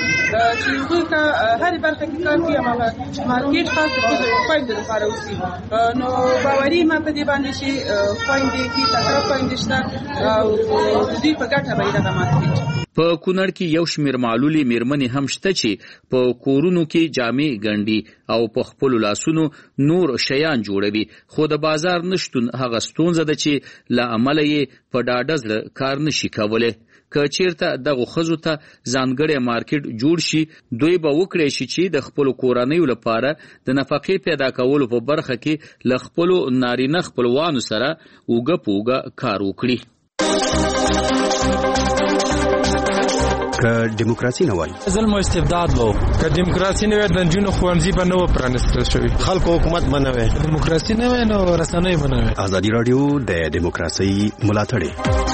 چې هغوی که هرې برخه کې کار کوي هماغه مارکیټ خاص د خویندو لپاره اوسي. نو باوري ما په دې باندې چې خویندې کې تکړه خویندې شته او د دوی په ګټه به یې دغه مارکیټ. په کونړ کې یو شمېر معلولې میرمنې هم شته چې په کورونو کې جامې ګنډي او په خپلو لاسونو نور شیان جوړوي، خو د بازار نشتون هغه ستونزه ده چې له امله یې په ډاډه زړه کار نشي کولی. که چیرته دغه ښځو ته ځانګړی مارکیټ جوړ شي، دوی به وکړی شي چې د خپلو کورنیو لپاره د نفقې پیدا کولو په برخه کې له خپلو نارینه خپلوانو سره اوږه په اوږه کار وکړي. که دیموکراسي نه وای، ظلم او استبداد وو. که دیموکراسي نه وای، د نجونو ښوونځي به نه و پرانیستل شوي، خلکو حکومت به نه وای. دیموکراسي نه وای نو رسنۍ به نه وای. ازادي راډیو د دیموکراسي ملاتړ.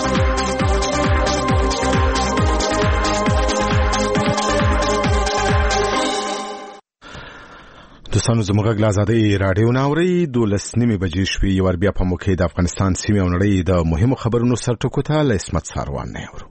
دوستانو زموږ غږ له ازادۍ راډیو نه اورئ. دولس نیمې بجې شوې. یو وار بیا په موږ کې د افغانستان سیمې او نړۍ د مهمو خبرونو سرټکو ته له عصمت ساروان نه اورو.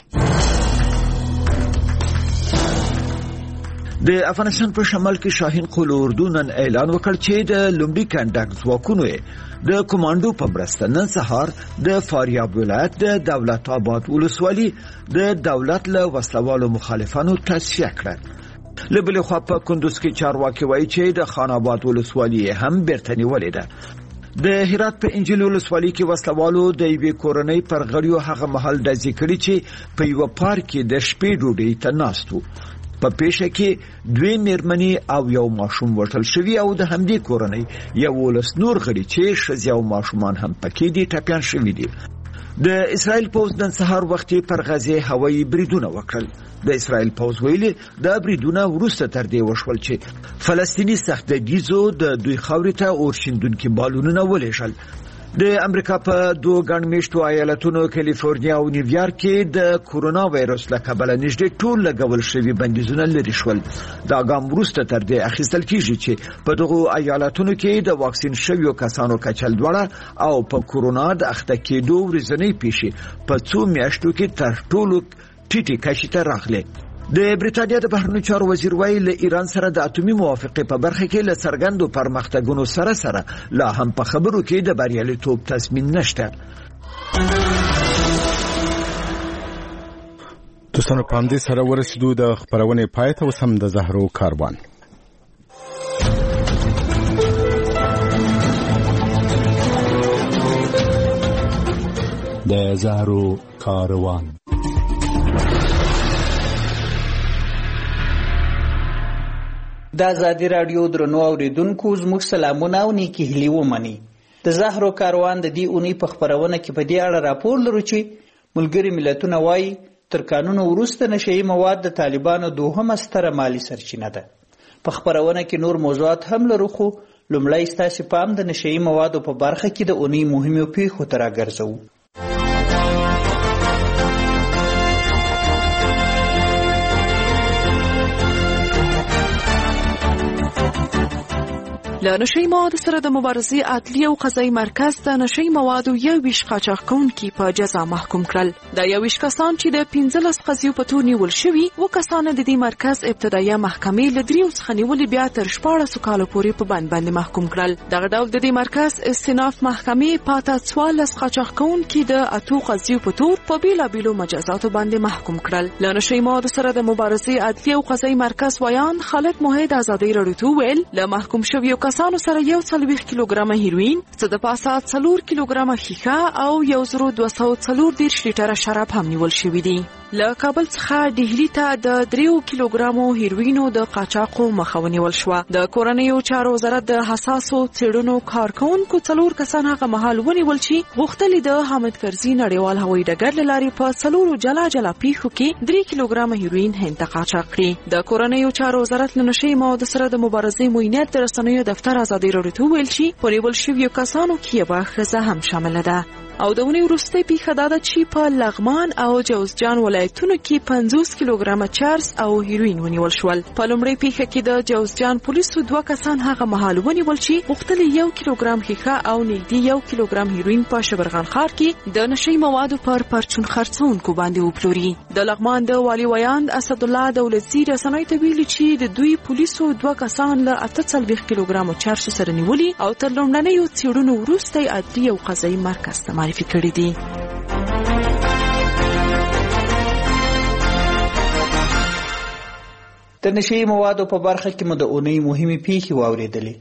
د افغانستان په شمال کې شاهین قول اردو نن اعلان وکړ چې د لومړي کنډک ځواکونو د کمانډو په مرسته نن سهار د فاریاب ولایت د دولت آباد ولسوالي د دولت له وسلوالو مخالفانو تصفیه کړه. له بلې خوا په کندوز کې چارواکي وایي چې د خان آباد ولسوالي هم بیرته نیولې ده. د هرات په انجیل ولسوالي کې وسلوالو د یوې کورنۍ پر غړیو هغه مهال ډزې کړې چې په یوه پارک کې د شپې ډوډۍ ته ناست وو. په پیښه کې دوی میرمنې او یو ماشوم وژل شوي او د همدې کورنۍ یولس نور غړي چې ښځې او ماشومان هم پکې دي ټپیان شوي دي. د اسرائیل پوځ نن سهار وختي پر غزه هوایي بریدونه وکړل. د اسرائیل پوځ ویلي د بریدونه وروسته تر دې وشول چې فلسطینی سختګیزو د دوی خاورې ته اورشیندونکي بالونونه ولېږل. د امریکا په دوه ګڼ میشتو ایالتونو کالیفورنیا او نیویارک کې د کورونا وایرس له کبله نږدې ټول لګول شوي بندیزونه لرې شول. دا ګام وروسته تر دې اخیستل کیږي چې په دغو ایالتونو کې د واکسین شویو کسانو کچل لوړه او په کورونا د اخته کېدو ورځنۍ پیښې په څو میاشتو کې تر ټولو ټیټې کچې ته راغلې. د بریټانیا د بهرنیو چارو وزیر وایي له ایران سره د اټومي موافقې په برخه کې له څرګندو پرمختګونو سره سره لا هم په خبرو کې د بریالیتوب تضمین نشته. دوستانو په همدې سره ورسېدو د خپرونې پای ته. اوس هم د زهرو کاروان. د زهرو کاروان. د ازادي راډیو درنو اوریدونکو زموږ سلامونه او نیکی هیلې ومني. د زهرو کاروان د دې اونۍ په خبرونه کې په دې اړه راپور لرو چې ملګري ملتونه وایي تر قانون وروسته نشئی مواد د طالبانو دوهمه ستره مالی سرچینه ده. په خبرونه کې نور موضوعات هم لرو، خو لومړی ستاسو پام د نشئی موادو په برخه کې د اونۍ مهمو پیښو ته راګرځو. له نشئی موادو سره د مبارزې عدلي او قضایي مرکز د نشئی موادو یو ویشت قاچاق کوونکي په جزا محکوم کړل. دا یو ویشت کسان چې د پنځلس قضیو په تور نیول شوي و کسان د دې مرکز ابتدایي محکمې له دریو څخه نیولې بیا تر شپاړسو کالو پورې په بند باندې محکوم کړل. دغه ډول د دې مرکز استیناف محکمې پاته څوارلس قاچاق کوونکي د اتو قضیو په تور په بیلابیلو مجازاتو باندې محکوم کړل. له نشئی موادو سره د مبارزې عدلي او قضایي مرکز ویان خالد موحد ازادي راډیو ته ویل له محکوم شویو کسانو سره یو څلوېښت کیلوګرامه هیروین، څه د پاسه څلور کیلوګرامه ښیښه او یو زر دوه سوه څلور دېرش لیټره شراب هم نیول شوي دي. له کابل څخه ډهلي ته د دریو کیلوګرامو هیروینو د قاچاقو مخه ونیول شوه. د کورنیو چارو وزارت د حساسو څېړنو کارکوونکو څلور کسان هغه مهال ونیول چې غوښتل د حامد کرزي نړیوال هوایي ډګر له لارې په څلورو جلا جلا پیښو کې درې کیلوګرامه هیروین هند ته قاچاق کړي. د کورنیو چارو وزارت له نشئی موادو سره د مبارزې معینات د رسنیو دفتر ازادي راډیو ته ویل چې په نیول شویو کسانو کې یوه ښځه هم شامله ده. او د اونۍ وروستۍ پیښه دا ده چې په لغمان او جوزجان ولایتونو کې پنځوس کیلوګرامه چرس او هیروین ونیول شول. په لومړۍ پیښه کې د جوزجان پولیسو دوه کسان هغه مهال ونیول چې غوښتل یو کیلوګرام ښیښه او نږدې یو کیلوګرام هیروین په شبرغان ښار کې د نشئی موادو پر پرچون خرڅونکو باندې وپلوري. د لغمان د والي ویاند اسدالله دولتزي رسنیو ته ویلي چې د دوی پولیسو دوه کسان له اته څلوېښت کیلوګرامو چرسو سره نیولي او تر لومړنیو څېړنو وروسته یې عدلي او قضایي مرکز ته معرفي کړي دي. د نشي موادو په برخه کې مو د اونۍ مهمه پیښې واوریدلې.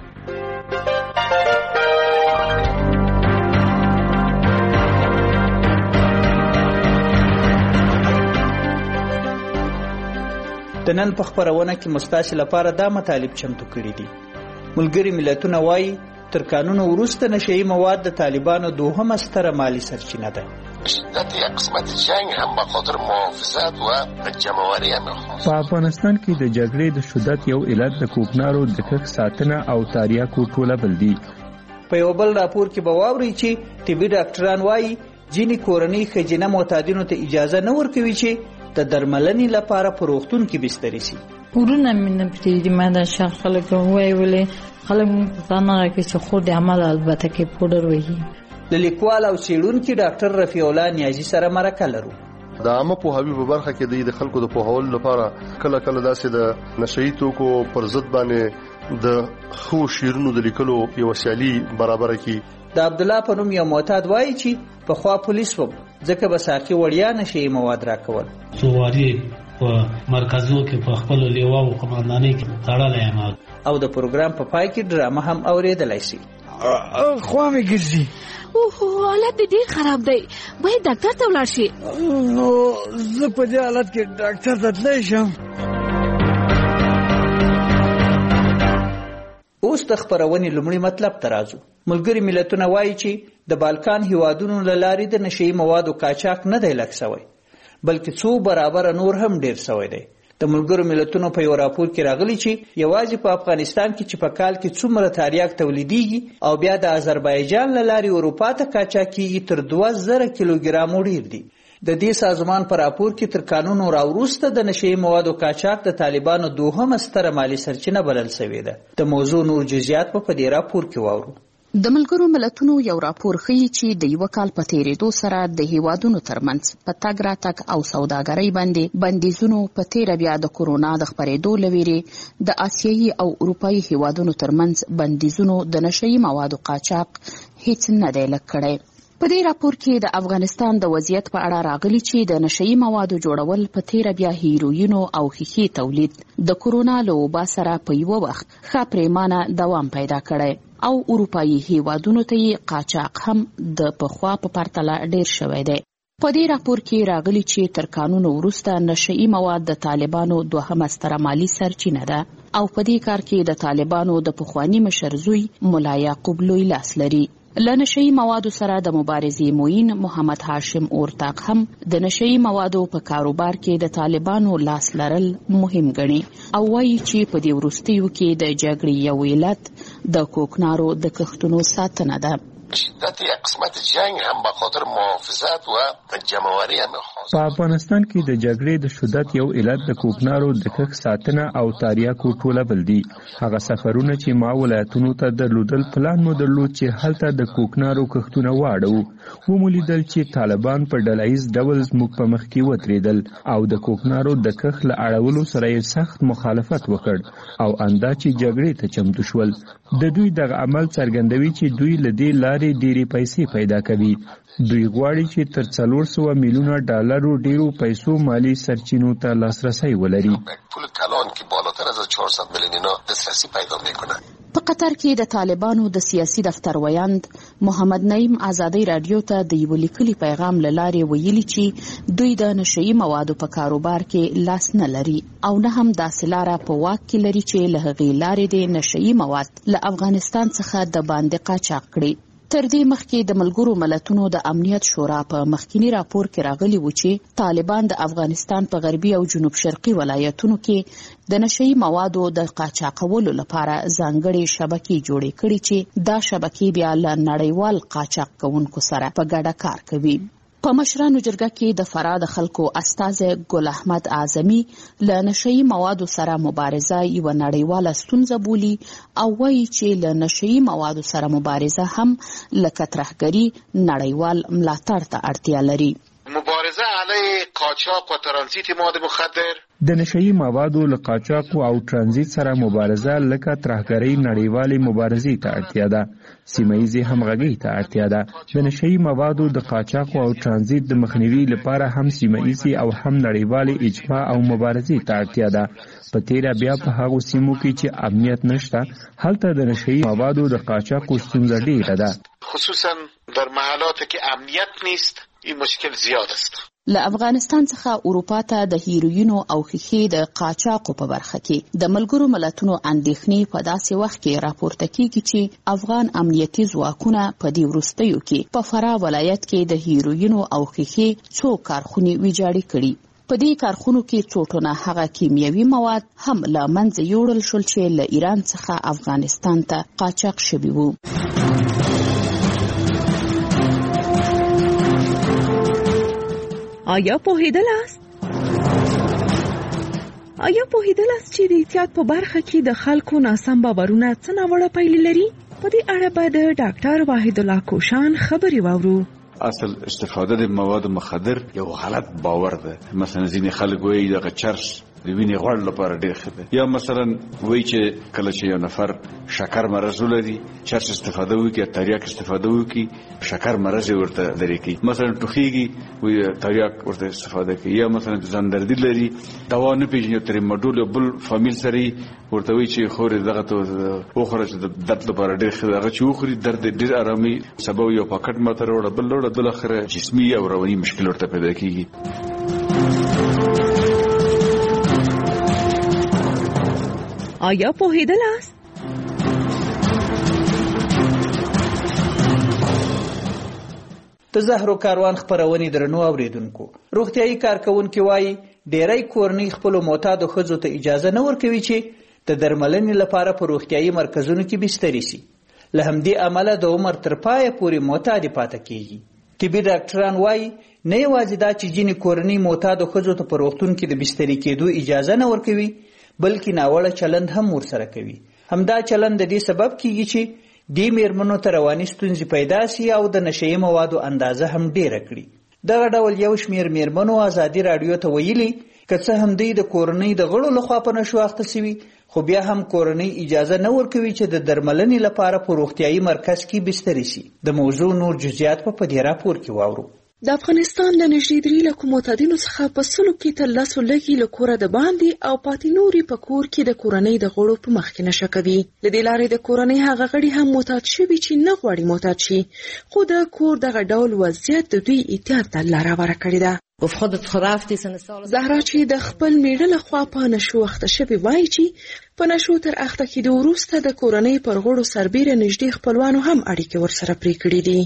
د نن په خبرونه کې مستاسي لپاره دا مطالب چمتو کړي دي. ملګری ملتونه وایي تر قانون وروسته نشئی مواد د طالبانو دوهمه ستره مالی سرچینه ده. شدت یک قسمت جنگ هم به خاطر محافظت و جمعواری هم په افغانستان کې د جګړې د شدت یو علت د کوکنارو د کښت ساتنه او تاریاکو ټولول دي. په یو بل راپور کې به واورئ چې طبي ډاکټران وایي ځینې کورنۍ ښځینه معتادینو ته اجازه نه ورکوي چې د درملنې لپاره په روغتون کې بسترې شي. پورونه مې نه پرېږدي. ما دا شخص خلک وویلې خلک مونږ ځان راکړي چې خور د عمل البته کې پوډر وهي. د لیکوال او څېړونکي ډاکټر رفیع الله نیازي سره مرکه لرو. د عامه پوهاوي په برخه کې د خلکو د پوهولو لپاره کله کله داسې د نشئی توکو پر ضد باندې د خو شیرونو د لیکلو یو سیالي برابر کی. د عبد الله په نوم یو معتاد وایي چې په خوا پولیس وو ځکه به ساقي وړیا نشئی مواد راکول. سواری په مرکزو کې په خپل لیوا او قومندانۍ کې تړلې ما او د پروګرام په پای کې ډرامه هم اوریدلای شي. خوا مې ګرځي. اوه حالت دې ډېر خراب دی. باید ډاکټر ته ولاړ شي. نو زه په دې حالت کې ډاکټر ته تللی شم. اوس د خبرونې لومړی مطلب ته راځو. ملګري ملتونه وایي چې د بالکان هیوادونو له لارې د نشئی موادو قاچاق نه دی لږ سوی بلکې څو برابر نور هم ډیر سوی دی. د ملګرو ملتونو په یو راپور کې راغلی چې یوازې په افغانستان کې چې په کال کې څومره تریاک تولیدېږي او بیا د آذربایجان له لارې اروپا ته قاچاق کېږي تر دوه زره کیلوګرامو ډیر دي. د دې سازمان په راپور کې تر قانون راوروسته د نشئی موادو قاچاق د طالبانو دوهمه ستره مالی سرچینه بلل شوې ده. د موضوع نور جزئیات په دې راپور کې واورو. د ملګرو ملتونو یو راپور ښیي چې د یو کال په تیریدو سره د هیوادونو ترمنځ په تګ راتګ او سوداګرۍ باندې بندیزونو په تیره بیا د کورونا د خپرېدو له ویرې د آسیایي او اروپایي هیوادونو ترمنځ بندیزونو د نشئی موادو قاچاق هیڅ نه دی لږ کړی. په دې راپور کې د افغانستان د وضعیت په اړه راغلي چې د نشئی موادو جوړول په تیره بیا هیروینو او ښیښې تولید د کورونا له وبا سره په یو وخت ښه پریمانه دوام پیدا کړی او اروپایي هیوادونو ته یې قاچاق هم د پخوا په پرتله ډیر شوی دی. په دې راپور کې راغلي چې تر قانون وروسته نشئی مواد د طالبانو دوهمه ستره مالی سرچینه ده او په دې کار کې د طالبانو د پخواني مشر زوی ملا یعقوب لوی لاس لري. له نشئی موادو سره د مبارزې موین محمد هاشم اورتاق هم د نشئی موادو په کاروبار کې د طالبانو لاس لرل مهم ګڼي او وایي چې په دې وروستیو کې د جګړې یو علت د کوکنارو د کښتونو ساتنه ده. شدت یک قسمت جنگ هم به خاطر محافظت و جمعواری هم خاص. په افغانستان کې د جګړې د شدت یو علت د کوکنارو د کښت ساتنه او تاریاکو ټولول دي. هغه سفرونه چې ما ولایتونو ته درلودل پلان مو درلود چې هلته د کوکنارو کښتونه واړو ومولیدل چې طالبان په ډلهییز ډول زموږ په مخ کې ودرېدل او د کوکنارو د کښت له اړولو سره یې سخت مخالفت وکړ او اندا چې جګړې ته چمتو شول. د دوی دغه عمل څرګندوي چې دوی له دې لارې ډېرې پیسې پیدا کوي. دوی غواړي چې تر څلور سوه میلیونه ډالرو ډیرو پیسو مالی سرچینو ته لاسرسی ولري. پول کلان که بالاتر از چهارصد میلیون اینا دسترسی پیدا میکنن. په قطر کې د طالبانو د سیاسي دفتر ویاند محمد نعیم آزادۍ رادیو ته د یو لیکلي پیغام له لارې ویلي چې دوی د نشئی موادو په کاروبار کې لاس نه لري او نه هم داسې لاره په واک کې لري چې له هغې لارې د نشئی مواد له افغانستان څخه د باندې قاچاق کړي. تر دې مخکې د ملګرو ملتونو د امنیت شورا په مخکینی راپور کې راغلی و چې طالبان د افغانستان په غربي او جنوب شرقي ولایتونو کې د نشئی موادو د قاچاقولو لپاره ځانګړې شبکې جوړې کړي چې دا شبکې بیا له نړیوال قاچاق کوونکو سره په ګډه کار کوي. په مشرانو جرګه کې د فراه د خلکو استازی ګل احمد اعظمي له نشئی موادو سره مبارزه یوه نړیواله ستونزه بولي او وایي چې له نشئی موادو سره مبارزه هم لکه ترهګري نړیوال ملاتړ ته اړتیا لري. مبارزه مبارزه علیه قاچاق و ترانزیت مواد مخدر د نشئی موادو له قاچاق او ترانزیت سره مبارزه لکه ترهګرۍ نړیوالې مبارزې ته اړتیا ده. سیمه‌ییزې همغږۍ ته اړتیا ده. د نشئی موادو د قاچاق او ترانزیت د مخنیوي لپاره هم سیمه‌ییزې او هم نړیوالې اجماع او مبارزې ته اړتیا ده. په تیره بیا په هغو سیمو کې چې امنیت نشته هلته د نشئی موادو د قاچاق ستونزه ډیره ده. خصوصا در محلات که امنیت نیست این مشکل زیاد است. له افغانستان څخه اروپا ته د هیروینو او ښیښې د قاچاقو په برخه کې د ملګرو ملتونو اندېښنې په داسې وخت کې راپورته کیږي چې افغان امنیتي ځواکونه په دې وروستیو کې په فراه ولایت کې د هیروینو او ښیښې څو کارخونې ویجاړې کړي. په دې کارخونو کې څو ټنه هغه کیمیاوي مواد هم له منځه یوړل شول چې له ایران څخه افغانستان ته قاچاق شوي وو. آیا پوهیدلاست؟ آیا پوهیدلاست چې د احتیاط په برخه کې د خلکو ناسم باورونه څه ناوړه پایلې لري؟ په دې اړه به د ډاکټر واحد الله کوشان خبرې واورو. اصل استفاده د مواد مخدر یو غلط باور ده. مثلا ځینې خلک وایي دغه چرس د وینې غوړ لپاره ډېر ښه دی، یا مثلا وایي چې کله چې یو نفر شکر مرض ولري چرس استفاده وکړي یا تریاک استفاده وکړي شکر مرض ورته لرې کوي. مثلا ټوخیږي وایي تریاک ورته استفاده کوي، یا مثلا ځان دردي لري دوا نه پېژني تریماډول یو بل فامیل سره ورته وایي چې خورې دغه ته وخوره چې د درد لپاره ډېر ښه دی. هغه چې وخوري درد ډېر ارامي سبب یو پاکټ ماته راوړه بل راوړه بالاخره جسمي او رواني مشکل ورته پیدا کېږي. آیا پوهیدلاست؟ د زهرو کاروان خپرونې درنو اوریدونکو، روغتیايي کارکونکي وایي ډېری کورنۍ خپلو معتادو ښځو ته اجازه نه ورکوي چې د درملنې لپاره په روغتیايي مرکزونو کې بستري شي. له همدې امله د عمر تر پایه پورې معتادې پاتې کیږي. طبي ډاکټران وایي نه یوازې دا چې ځینې کورنۍ معتادو ښځو ته په روغتون کې د بستري کېدو اجازه نه ورکوي بلکې ناوړه چلند هم ورسره کوي. همدا چلند د دې سبب کیږي چې دې میرمنو ته رواني ستونزې پیدا سي او د نشهیي موادو اندازه هم ډیره کړي. دغه ډول یو شمیر میرمنو ازادي راډیو ته ویلي که څه هم دوی د کورنۍ د غړو لخوا په نشو اخته سوي خو بیا هم کورنۍ اجازه نه ورکوي چې د درملنې لپاره په روغتیايي مرکز کې بستري سي. د موضوع نور جزئیات په دې راپور کې واورو. د افغانستان له نږدې درې لکو معتادینو څخه په سلو کې تر لسو لږې له کوره د باندې او پاتې نورې په کور کې د کورنۍ د غړو په مخ کې نشه کوي. له دې لارې د کورنۍ هغه غړي هم معتاد شوي چې نه غواړي معتاد شي، خو د کور دغه ډول وضعیت د دوی احتیاط ته لاره هواره کړې ده. زهرا چې د خپل میړه لخوا په نشو اخته شوې وایي چې په نشو تر اخته کېدو وروسته د کورنۍ پر غړو سربیره نږدې خپلوانو هم اړیکې ورسره پرې کړې دي.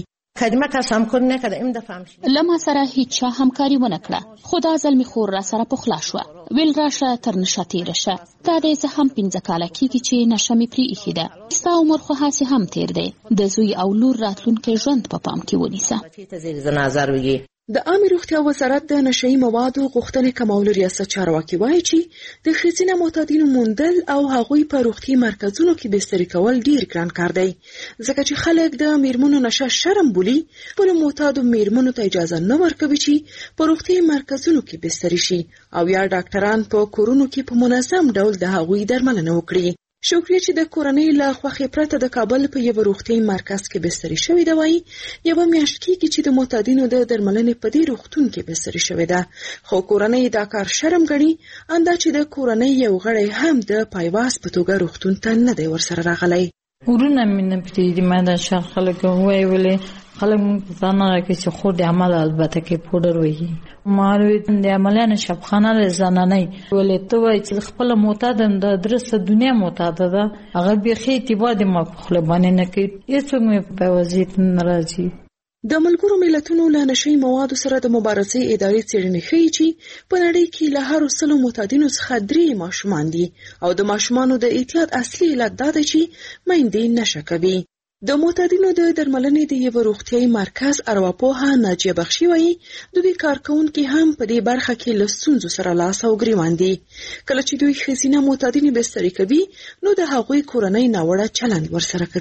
له ما سره هیڅ چا همکاري ونه کړه، خو دا ځل مې خور را سره پخلا شوه. ویل راشه تر نشه تېره شه. دا دی زه هم پنځه کاله کېږي چې نشه مې پرې ایښې ده. ستا عمر خو هسې هم تېر دی. د زوی او لور راتلونکی ژوند په پام کې ونیسه. د عامه روغتیا وزارت د نشهیي موادو غوښتنې کمولو ریاست چارواکي وایي چې د ښځینه معتادینو موندل او هغوی په روغتیايي مرکزونو کې بستري کول ډیر ګران کار دی، ځکه چې خلک د میرمنو نشه شرم بولي. خپلو معتادو میرمنو ته اجازه نه ورکوي چې په روغتیايي مرکزونو کې بستري شي او یا ډاکټران په کورونو کې په منظم ډول د هغوی درملنه وکړي. شکریه چې د کورنۍ له خوښې پرته د کابل په یو روغتیايي مرکز کې بستري شوې ده. وایي یوه میاشت کېږي چې د معتادینو د درملنې په دې روغتون کې بستري شوې ده، خو کورنۍ دا کار شرم ګڼي، اندا چې د کورنۍ یو غړی هم د پایواز په توګه روغتون ته نه دی ورسره راغلی. ورونه مې نه پرېږدي. ما دا شل خلک ووایي ولې خلک مونږ ځان نه راکوي چې خور د عمل البته کې پوډر وهي. ما وویل د عملیانو شبخانه له زنانۍ ولې ته وایي چې خپله معتاده یم، د درسته دنیا معتاده ده، هغه بیخي اعتبار د ما په خوله باندې نه کوي. هېڅوک مې په وضعیت نه راځي. د ملګرو ملتونو له نشهیي موادو سره د مبارزې ادارې څېړنې ښیي چې په نړۍ کې له هرو سلو معتادینو څخه درې ماشومان دي او د ماشومانو د احتیاط اصلي علت دا ده چې میندې نشه کوي. د معتادینو د درملنې د یو روغتیايي مرکز ارواپوهه ناجیه بخشي وایي د دوی کارکونکي هم په دې برخه کې له ستونزو سره لاس او ګریوان دي. کله چې دوی ښځینه معتادینې بستري کوي نو د هغوی کورنۍ ناوړه چلند ورسره کوي.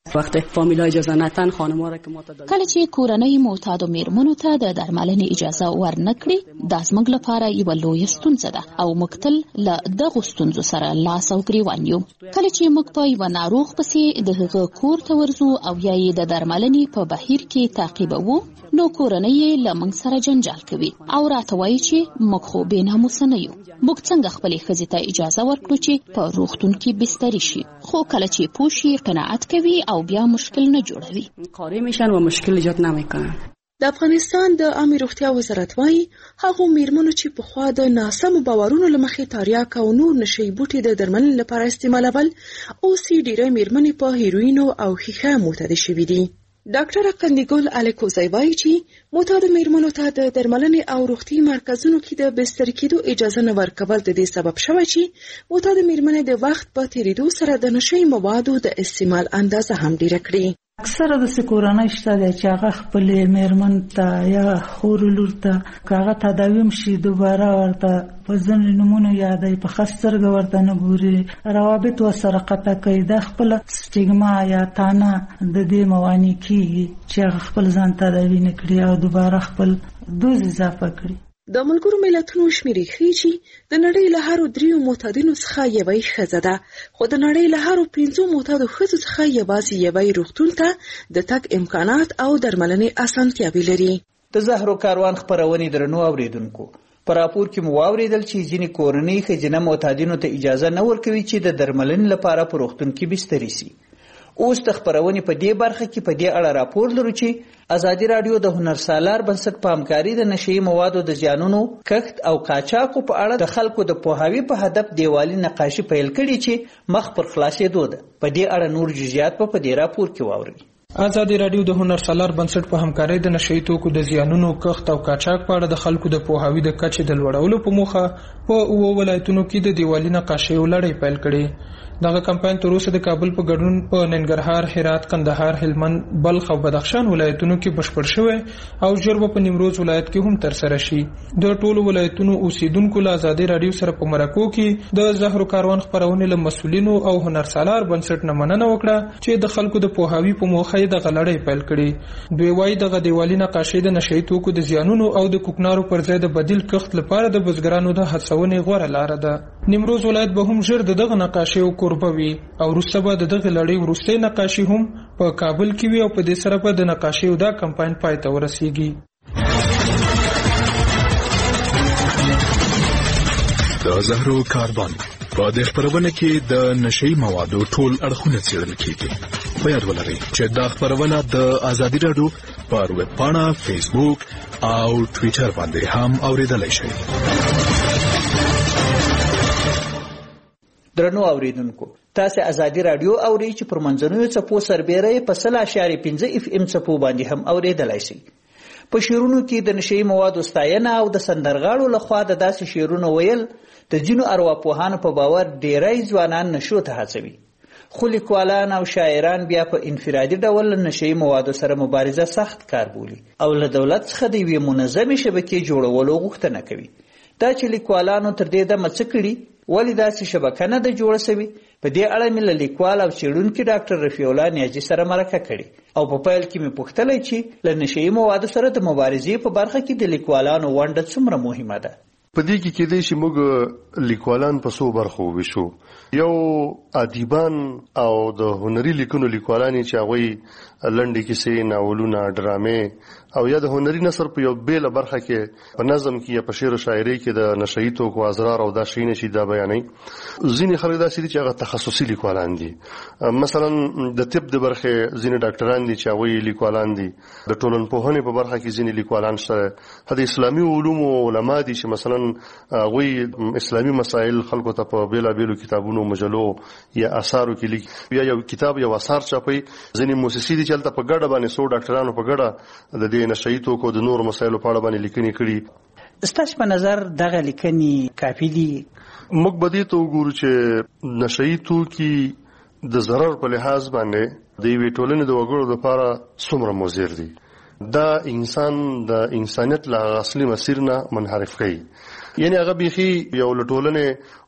وقت فامیلا اجازه نتن خانم‌ها را که معتاد کله چې کورنۍ معتادو میرمنو ته د درملنې اجازه ورنکړي دا زموږ لپاره یوه لویه ستونزه ده او موږ تل له دغو ستونزو سره لاس او ګریوان یو. کله چې موږ په یوه ناروغ پسې د هغه کور ته ورځو او یا یې د درملنې په بهیر کې تعقیبوو نو کورنۍ یې له موږ سره جنجال کوي او راته وایي چې موږ خو بې ناموسه نه یو. موږ څنګه خپلې ښځې ته اجازه ورکړو چې په روغتون کې بستري شي، خو کله چې پوه شي قناعت کوي او بیا مشکل نه جوړوي. قانع میشن و مشکل ایجاد نمیکنن. د افغانستان د عامه روغتیا وزارت وايي هغه میرمنو چې په خوا د ناسمو باورونو لمخې تریاک او نور نشي بوټي د درملنې لپاره استعمالول اوس یې ډېری میرمنې په هیروینو او ښیښه معتادې شوي دي. ډاکټره کندیګل الیکوزای وايي چې معتادو میرمنو ته د درملنې او روغتي مرکزونو کې د بستر کېدو اجازه نه ورکول د دې سبب شوی چې معتادو میرمنې د وخت په تیریدو سره د نشي موادو د استعمال اندازه هم ډیره کړي. اکثره د کورنۍ شته دی چې هغه خپلې میرمن ته یا خور لور ته که هغه تداویم شي دوباره ورته په ځینو نومونو یادوي، په ښه سترګه ورته نه ګوري، روابط ورسره قطع کوي. دا خپله سټیګما یا تانه د دې موانع کېږي چې هغه خپل ځان تداوي نه کړي او دوباره خپل دوز اضافه کړي. د ملګرو ملتونو شمیرې ښیي چې د نړۍ له هرو دریو معتادینو څخه یوه ښځه ده، خو د نړۍ له هرو پنځو معتادو ښځو څخه یوازې یوه روغتون ته د تګ امکانات او درملنې اسانتیاوې لري. د زهرو کاروان خپرونې درنو اوریدونکو، په راپور کې مو واورېدل چې ځینې کورنۍ ښځینه معتادینو ته اجازه نه ورکوي چې د درملنې لپاره په روغتون کې بستري سي. اوس د خپرونې په دې برخه کې په دې اړه راپور لرو چې ازادي راډیو د هنرسالار بنسټ په همکاري د نشئی موادو د زیانونو، کښت او قاچاقو په اړه د خلکو د پوهاوي په هدف دیوالي نقاشي پیل کړي چې مخ پر خلاصېدو ده. په دې اړه نور جزئیات په دې راپور کې واورئ. ازادي راډیو د هنرسالار بنسټ په همکارۍ د نشئی توکو د زیانونو، کښت او قاچاق په اړه د خلکو د پوهاوي د کچې د لوړولو په موخه په اوو ولایتونو کې د دیوالي نقاشۍ لړۍ پیل کړي. دغه کمپاین تر اوسه د کابل په ګډون په ننګرهار، هرات، کندهار، هلمند، بلخ او بدخشان ولایتونو کې بشپړ شوی او ژر به په نیمروز ولایت کې هم ترسره شي. د ټولو ولایتونو اوسیدونکو له ازادي راډیو سره په مرکو کې د زهرو کاروان خپرونې له مسؤلینو او هنرسالار بنسټ نه مننه وکړه چې د خلکو د پوهاوي په موخه د غلړې پیل کړي. دوی وايي دغه دیوالي نقاشۍ د نشئی توکو د زیانونو او د کوکنارو پر ځای د بدیل کښت لپاره د بزګرانو د هڅونې غوره لاره ده. نیمروز ولایت به هم ژر دغه نقاشۍ قربه وي او وروسته به دغه لړۍ وروستۍ نقاشي هم په کابل کې وي او په دې سره به د نقاشۍ دا کمپاین پای ته ورسیږي. د زهرو کاروان په دې خبرونه کې د نشئی موادو ټول اړخونه څېړل کېږي. په یاد ولرئ چې دا خبرونه د ازادي راډیو پر ویب پاڼه، فیسبوک او ټویټر باندې هم اوریدلای شئ. درنو اوریدونکو، تاسو ازادي راډیو اورئ چې پر منځنوي څپو سربېره په سل اشاریه پنځه اف ام څپو باندې هم اوریدلای شئ. په شعرونو کې د نشئی موادو ستاینه او د سندرغاړو لخوا د داسې شعرونو ویل د ځینو ارواپوهانو په باور ډېری ځوانان نشو ته هڅوي، خو لیکوالان او شاعران بیا په انفرادي ډول له نشئی موادو سره مبارزه سخت کار بولي او له دولت څخه د یوې منظمې شبکې جوړولو غوښتنه کوي. دا چې لیکوالانو تر دې دمه څه کړي، ولې داسې شبکه نه ده جوړه شوې، په دې اړه مې له لیکوال او څېړونکي ډاکټر رفیع الله نیاجي سره مرکه کړې او په پیل کې مې پوښتلی چې له نشئی موادو سره د مبارزې په برخه کې د لیکوالانو ونډه څومره مهمه ده. په دې کې کېدای شي موږ لیکوالان په څو برخو وویشو. یو ادیبان او د هنري لیکنو لیکوالان چې هغوی لنډې کیسې، ناولونه، ډرامې او یا د هنري نثر په یو بیله برخه کې په نظم کې یا په شعر و شاعرۍ کې د نشئی توکو اضرار او دا شیونه چې دا بیانوي. ځینې خلک داسې دي چې هغه تخصصي لیکوالان دي، مثلا د طب د برخې ځینې ډاکټران دي چې هغوی لیکوالان دي، د ټولنپوهنې په برخه کې ځینې لیکوالان شته، د اسلامي علومو علما دي چې مثلا هغوی اسلامي مسایل خلکو ته په بیلابیلو کتابونو، مجلو یا اثارو کې لیکي، یا یو کتاب یو اثار چاپي. ځینې موسسې دي چې هلته په ګډه باندې څو ډاکټرانو په ګډه د دې نشئی توکو د نورو مسایلو په اړه باندې لیکنې کړي. ستاسو په نظر دغه لیکنې کافي دي؟ موږ به دې ته وګورو چې نشئی توکي د ضرر په لحاظ باندې د یوې ټولنې د وګړو لپاره څومره مضر دي. دا انسان د انسانیت له اصلي مسیر نه منحرف کوي، یعنی هغه بیخي یو له ټولنې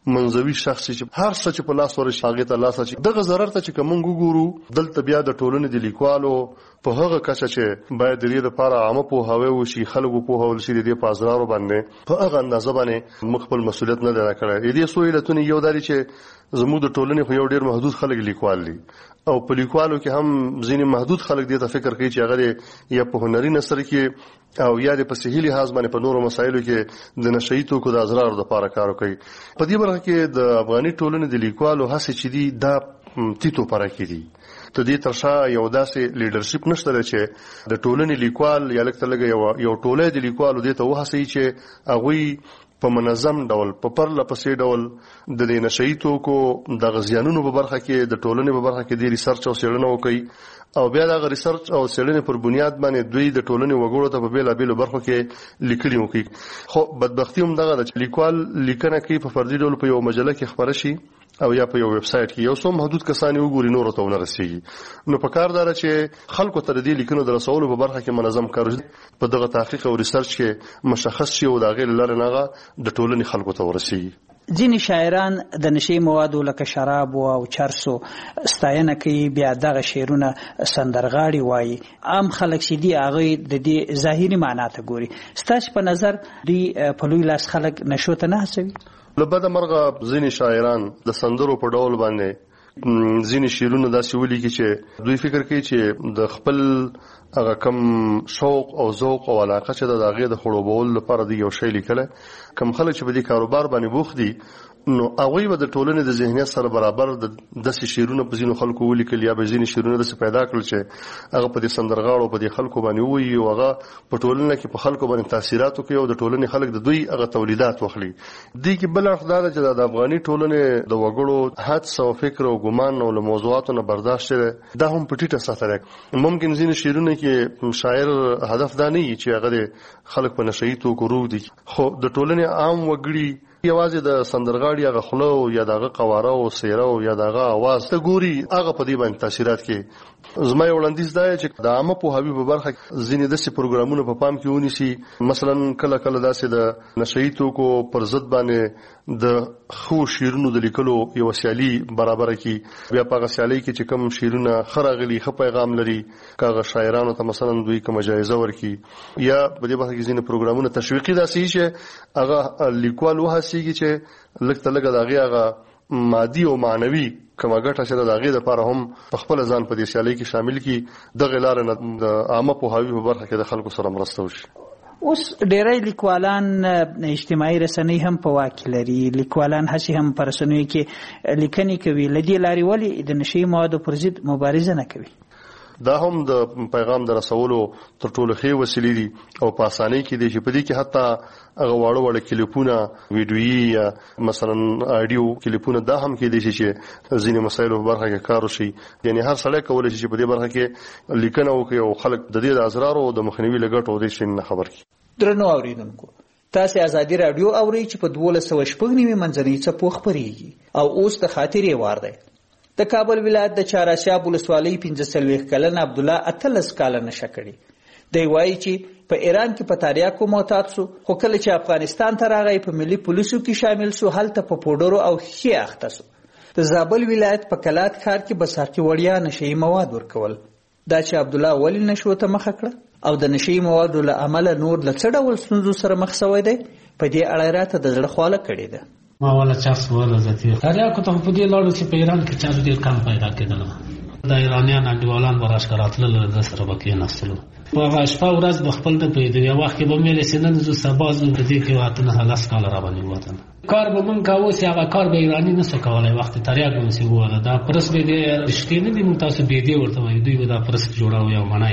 منځوي شخص چې هر څه چې په لاس ورشي هغه ته لاس اچي دغه ضرر ته چې کوم ګورو دلته بیا د ټولنې د لیکوالو په هغه کچه چې باید د دې لپاره عامه پوهاوی وشي خلکو پوهول شي د دې په ازرارو باندې په هغه اندازه باندې مخبل مسولیت نه لري کړی دې سو علتونه یو داري چې زموږ د ټولنې خو یو ډیر محدود خلک لیکوال دي او په لیکوالو کې هم ځینې محدود خلک دې ته فکر کوي چې هغه یا په هنري نثر کې او یا د صحیح لحاظ باندې په نورو مسایلو کې د نشئی توکو د ازرار لپاره کار کوي په دې برخه کې د افغاني ټولنې د لیکوالو هڅې چې دي دا تیتو پاره کې دي ته دې ترشا یو داسې لیډرشپ نشته چې د ټولنې لیکوال یا لکه لګي یو یو ټوله د لیکوالو دې ته وهڅي چې هغه په منظم ډول په پرله پسې ډول د دې نشئی توکو د غزيانونو په برخه کې د ټولنې په برخه کې د ریسرچ او څېړنه وکړي او بیا د ریسرچ او څېړنې پر بنیاد باندې دوی د ټولنې وګړو ته په بیل بیل برخو کې لیکلي وکړي خو بدبختی هم دغه د لیکوال لیکنه کوي په فردي ډول په یو مجله کې خبره شي او یا په یو ویب سټ کې یو څو محدود کسان وګوري نور ته ونه رسیږي نو په کار دار چې خلکو ته د دې لیکنو د رسولو په برخه کې منظم کار په دغه تحقیق او ریسرچ کې مشخص شي او د غیر لاره نه د ټولنې خلکو ته ورسیږي ځینې شاعران د نشي موادو لکه شراب او چرسو ستاینه کوي بیا دغه شعرونه سندرغاړي وایي عام خلک چې دی هغه د دې ظاهري معنا ته ګوري ستاسو په نظر دی په لوی لاس خلک نشو ته نه هڅوي لبد مرغه ځینې شاعران د سندرو په ډول باندې ځینې شعرونه داسې ولیکي چې دوی فکر کوي چې د خپل هغه کم شوق او ذوق او علاقه چې د هغه د خړوبول لپاره دی یو شی لیکل کم خلک چې په دې کاروبار باندې بوخ دي نو هغه د ټولنې د ذهنیت سره برابر د داسې شعرونه په ځینو خلکو ولیکل یا به ځینې شعرونه داسې پیدا کړل چې هغه په دې سندرغاړو په دې خلکو باندې وایي او هغه په ټولنه کې په خلکو باندې تاثیرات کوي او د ټولنې خلک د دوی هغه تولیدات واخلي دي کې بل اړخ دا چې د افغاني ټولنې د وګړو حدس او فکر او ګمان او موضوعاتو نه برداشت ده هم په ټیټه ساتره ممکن ځینې شعرونه کې شاعر هدف دا نه چې هغه خلک په نشئی توکو رو دي خو د ټولنې عام وګړي یوازې د سندرغاړي هغه خلو یا دغه قواره او سیره او یا دغه आवाज ته ګوري هغه په دې باندې تاثیرات کې زما وړاندیز دی چې د عامه په حبيب برخه ځینې داسې پروګرامونه په پام کې ونیسي مثلا کله کله داسې د نشئی توکو پر ضد باندې د خو شیرونو د لیکلو یو سیالي برابر کی بیا په سیالي کې چې کوم شیرونه خراغلي خ پیغام لري کاغه شاعرانو ته مثلا دوی کوم جایزه ورکي یا په دې برخه کې ځینې پروګرامونه تشویقي داسې چې هغه لیکوال وه سیږي چې لکه لکه دغه هغه مادي او معنوي کومه ګټه چې دغه د لپاره هم په خپل ځان په دې سیالي کې شامل کی دغه لار نه د عامه پوهاوی په برخه کې د خلکو سره مرسته وشي اوس ډېری لیکوالان اجتماعي رسنۍ هم په واک لري لیکوالان هڅې هم په رسنیو کې لیکنې کوي لدې لارې ولې د نشي موادو پر ضد مبارزه نه کوي دا هم د پیغام در رسولو تر ټولو ښه وسیلې دي او په اسانۍ کې دي چې په دې کې حتی هغه واړه واړه کلیپونه ویډیویي یا مثلا آډیو کلیپونه دا هم کې دي چې ځینې مسایلو په برخه کې کار وشي یعنی هر سړی کولی شي چې په دې برخه کې لیکنه وکړي او خلک د دې د ازرارو او د مخنیوي له ګټو دې شي نه خبر کړي درنو اوریدونکو تاسو ازادي رادیو اورئ چې په دولس سوه شپږ نوي منځنۍ څپو خپرېږي او اوس د خاطرې وار دی د کابل ولایت د چهاراسیاب ولسوالۍ پنځه څلوېښت کلن عبدالله اتلس کاله نشه کړي دی وایي چې په ایران کې په تاریاکو معتاد سو خو کله چې افغانستان ته راغی په ملي پولیسو کې شامل سو هلته په پوډرو او ښې اخته سو د زابل ولایت په کلات ښار کې بساقي وړیا نشئی مواد ورکول دا چې عبدالله ولې نشو ته مخه کړه او د نشئی موادو له امله نور له څه ډول ستونزو سره مخ شوی دی په دې اړه راته د زړه خواله کړې ده ما ولا چاس ولا ذاتي تاریاکو ته په دې لاړو چې په ایران کې چا ډېر کم پیدا کېدل د ایرانیان انډیوالان وراشکراتل له سره بکې نسلو په هغه شپه ورځ د خپل د پیدا یو وخت به مې لسنن زو سباز د دې کې واتنه خلاص کال را باندې وطن کار به مونږ کاوه چې هغه کار به ایرانی نه څه کولای وخت تاریاکو نسی وره دا پرس به دې رښتینی دي متاسو به دې ورته وي دوی دا پرس جوړاو یو منای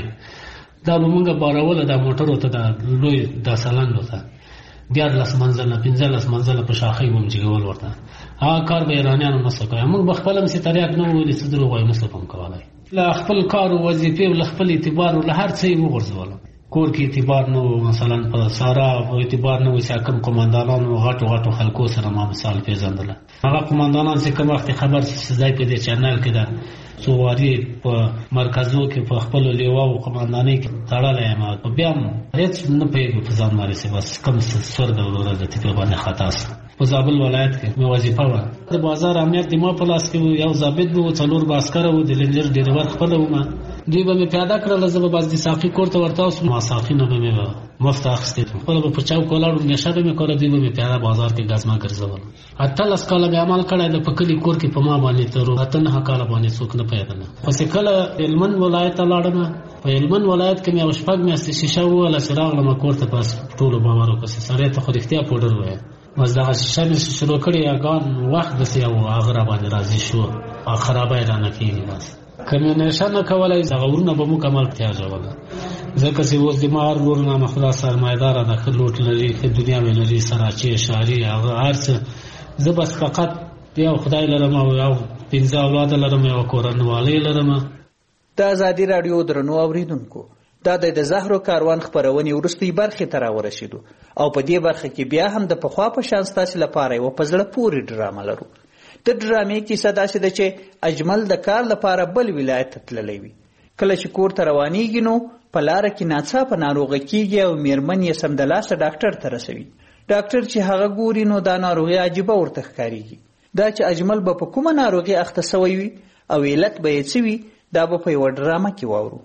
دا مونږه باراول د موټر ته د لوی د سالان وته دیار لاس منزل نه پنځه لاس منزل په شاخې وم جګول ورته هغه کار به ایرانیانو نه څه کوي موږ بخپل هم سي تاریاک نه ولې څه درو وایو نو کوم کولای لا خپل کار او وظیفه او خپل اعتبار او هر څه یې وګرځول کور کې اعتبار نو مثلا په سارا او اعتبار نو چې کوم قومندانانو غټو غټو خلکو سره ما مثال پیژندل هغه قومندانان چې کوم وخت خبر سزای په دې چینل کې ده سواری په مرکزو کې په خپل لیوا او قومندانۍ کې تړلې ما بیا هیڅ نه پیږي په ځان باندې بس کم سر د ورته د تیپ باندې خاص په زابل ولایت کې مې وظیفه وه. د بازار امنیت د ما په لاس کې یو ضابط به و، څلور به عسکر وو، د لینجر ډریور خپله وم. دوی به مې پیاده کړله، زه به بس د صافي کور ته ورته وسم، ما صافي نه به مې مفت اخیستې، خپله به په چوک ولاړ نشه به مې کوله، دوی به مې پیاده بازار کې ګزمه ګرځول. اتلس کاله مې عمل کړی د په کلي کور کې په ما باندې تر اته نهه کاله باندې څوک نه پوهېدله. پسې کله هلمند ولایت ته لاړم، په هلمند ولایت کې مې یو شپږ میاشتې شیشه ووهله چې راغلم کور ته، بس ټولو باور وکړه چې سړی ته خو رښتیا پوډر وایي. بس دغه شیشه مې شروع کړې، یګان وخت داسې یو هغه را باندې راضي شو، خرابه یې رانه کېږي. بس که مې نشه نه کولی، دغه ورونه به مکمل تیاژوله، ځکه چې اوس د ما هر ورور نامه خدا سرمایهداره ده، ښه لوټ لري، ښه دنیاوې لري، سراچې شاري هغه هر څه. زه بس فقط یو خدای لرم او یو پنځه اولاده لرم، یوه کورنوالۍ لرم. د ازادي راډیو درنو اوریدونکو، دا د زهرو کاروان خپرونې وروستۍ برخې ته راورسېدو او په دې برخه کې بیا هم د پخوا په شان ستاسې لپاره یوه په زړه پورې ډرامه لرو. د ډرامې کیسه داسې ده چې اجمل د کار لپاره بل ولایت ته تللی وي. کله چې کور ته روانېږي نو په لاره کې ناڅاپه ناروغه کېږي او میرمن یې سمدلاسه ډاکټر ته رسوي. ډاکټر چې هغه ګوري نو دا ناروغي عجیبه ورته ښکارېږي. دا چې اجمل به په کومه ناروغي اخته سوی وي او علت به یې څه وي، دا به په یوه ډرامه کې واورو.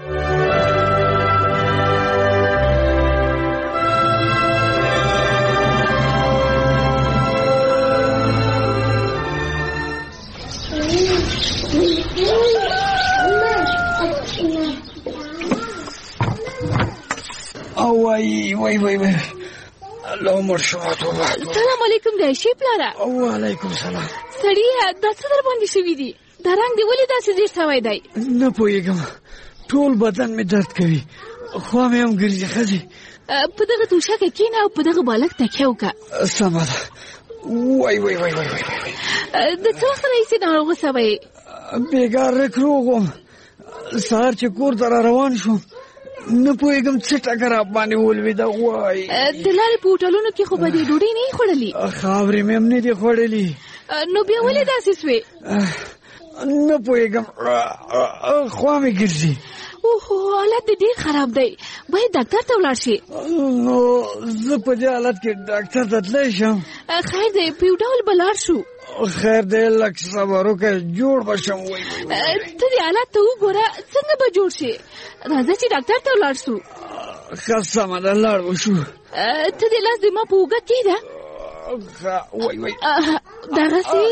او وای وای وای وای الله مرشد توبه. سلام علیکم دایشي پلاره. او علیکم سلام. سړی دا څه در باندې شوي دي؟ دا رنګ دی ولې داسې ډېر سوی دی؟ نه پوهېږم، ټول بدن مې درد کوي، خوا مې هم ګرځي. ښځې په دغه توشکه کښېنه او په دغه بالښت تکیه وکړه. سمه ده. وای وای وای وای وای د څه وخت راهیسې ناروغه سوی یې؟ بېګار رک روغ وم، سهار چې کور ته را روان شوم نه پوهېږم څه ټکه را باندې ولوېده. وای د لارې په هوټلونو کې خو به دې ډوډۍ نه یې خوړلې؟ خاورې مې هم نه دي خوړلې. نو بیا ولې داسې سوې؟ نه پوهېږم، خوا مې ګرځي. اوهو حالت دې ډېر خراب دی، باید ډاکټر ته ولاړ شي. نو زه په دې حالت کې ډاکټر ته تللی شم؟ خیر دی، په یو ډول به لاړ شو. خیر دی، لږ صبر وکړه، جوړ به شم. وای ته دې حالت ته وګوره، څنګه به جوړ شي؟ راځه چې ډاکټر ته ولاړ شو. ښه سمه ده، لاړ به شو. ته دې لاس دې ما په اوږه کېږده. وای وای دغسې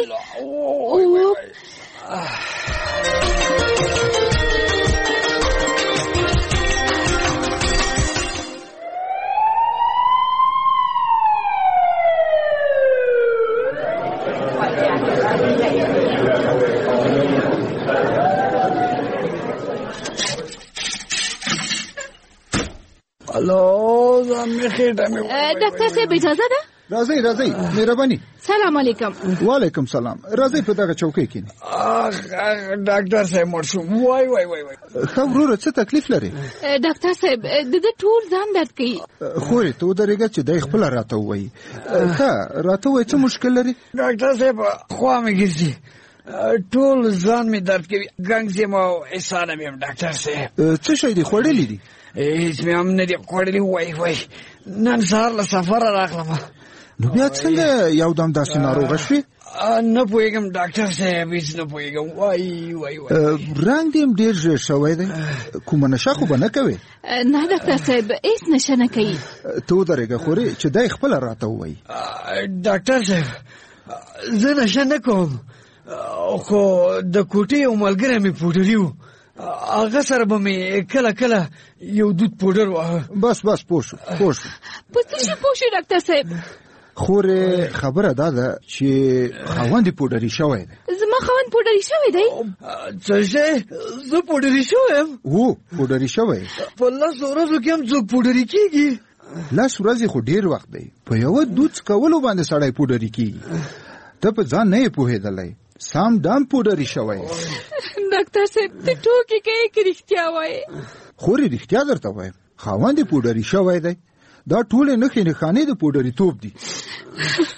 الو زمي خېټه مې. ډاکټر صاحب اجازه ده؟ راځئ راځئ، مهرباني. سلام علیکم. وعلیکم سلام. راځئ په دغه چوکۍ کښېنئ. ډاکټر صاحب مړ شوم. وای وای وای وای. ښه وروره، څه تکلیف لري؟ ډاکټر صاحب د ده ټول ځان درد کوي. خورې ته ودرېږه چې دی خپله راته ووایي. ښه راته ووایي څه مشکل لري؟ ډاکټر صاحب خوا مې ګرځي، ټول ځان مې درد کوي، ګنګز یم او اسانه مې یم. ډاکټر صاحب څه شی دې خوړلی دي؟ هېڅ مې هم نه دي خوړلي. وای وای نن سهار له سفره راغلم. نو بیا څنګه یو دم داسې ناروغه شوې؟ نه پوهېږم ډاکټر صاحب، هېڅ نه پوهېږم. وای وای وای رنګ دې هم ډېر ژېړ شوی دی، کومه نشه خو به نه کوې؟ نه ډاکټر صاحب هېڅ نشه نه کوي. ته ودرېږه خورې چې دی خپله راته ووایي. ډاکټر صاحب زه نشه نه کوم، خو د کوټې یو ملګری مې پوډري و، هغه سره به مې کله کله یو دود پوډر واهه. بس بس پوه شو پوه شو. په څه شي پوه شو ډاکټر صاحب؟ خورې خبره دا ده چې خاوند یې پوډري شوی دی. زما خاوند پوډري شوی دی؟ څه شی؟ زه پوډري شوی یم؟ هو پوډري شوی. په لسو ورځو کې هم څوک پوډري کېږي؟ لس ورځې خو ډېر وخت دی، په یوه دود څکولو باندې سړی پوډري کېږي. ته په ځان نه یې پوهېدلی، سام دام پوډري شوی. ډاکټر صاحب ته ټوکې کوې که رښتیا وایې؟ خورې رښتیا درته وایم، خاوند یې پوډري شوی دی. دا ټولې نښې نښانې د پوډري توب دي.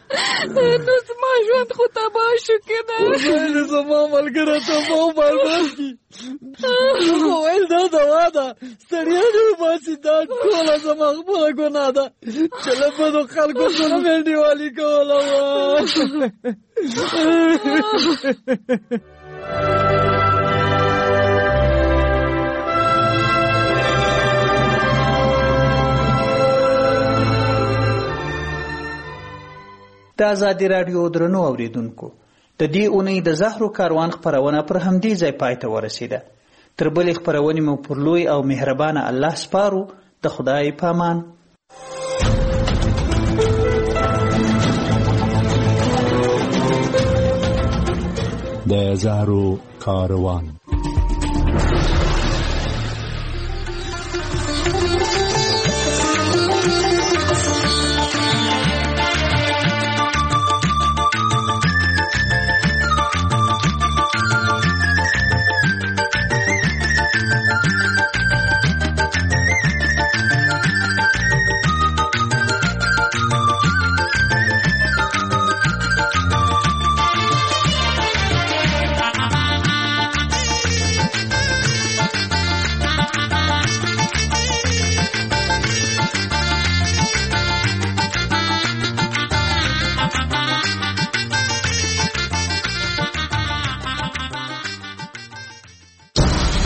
نو زما ژوند خو تباه شو که نه خدای زما ملګره تباه و برباد کړي. خو ویل دا دوا ده، ستړیا دې وباسي، دا ټوله زما خپله ګناه ده چې له بدو خلکو سره مې انډیوالي کوله وه. د ازادي راډیو درنو اوریدونکو، د دې اونۍ د زهرو کاروان خپرونه پر همدې ځای پای ته ورسېده. تر بلې خپرونې مو پر لوی او مهربانه الله سپارو. د خدای پامان. د زهرو کاروان.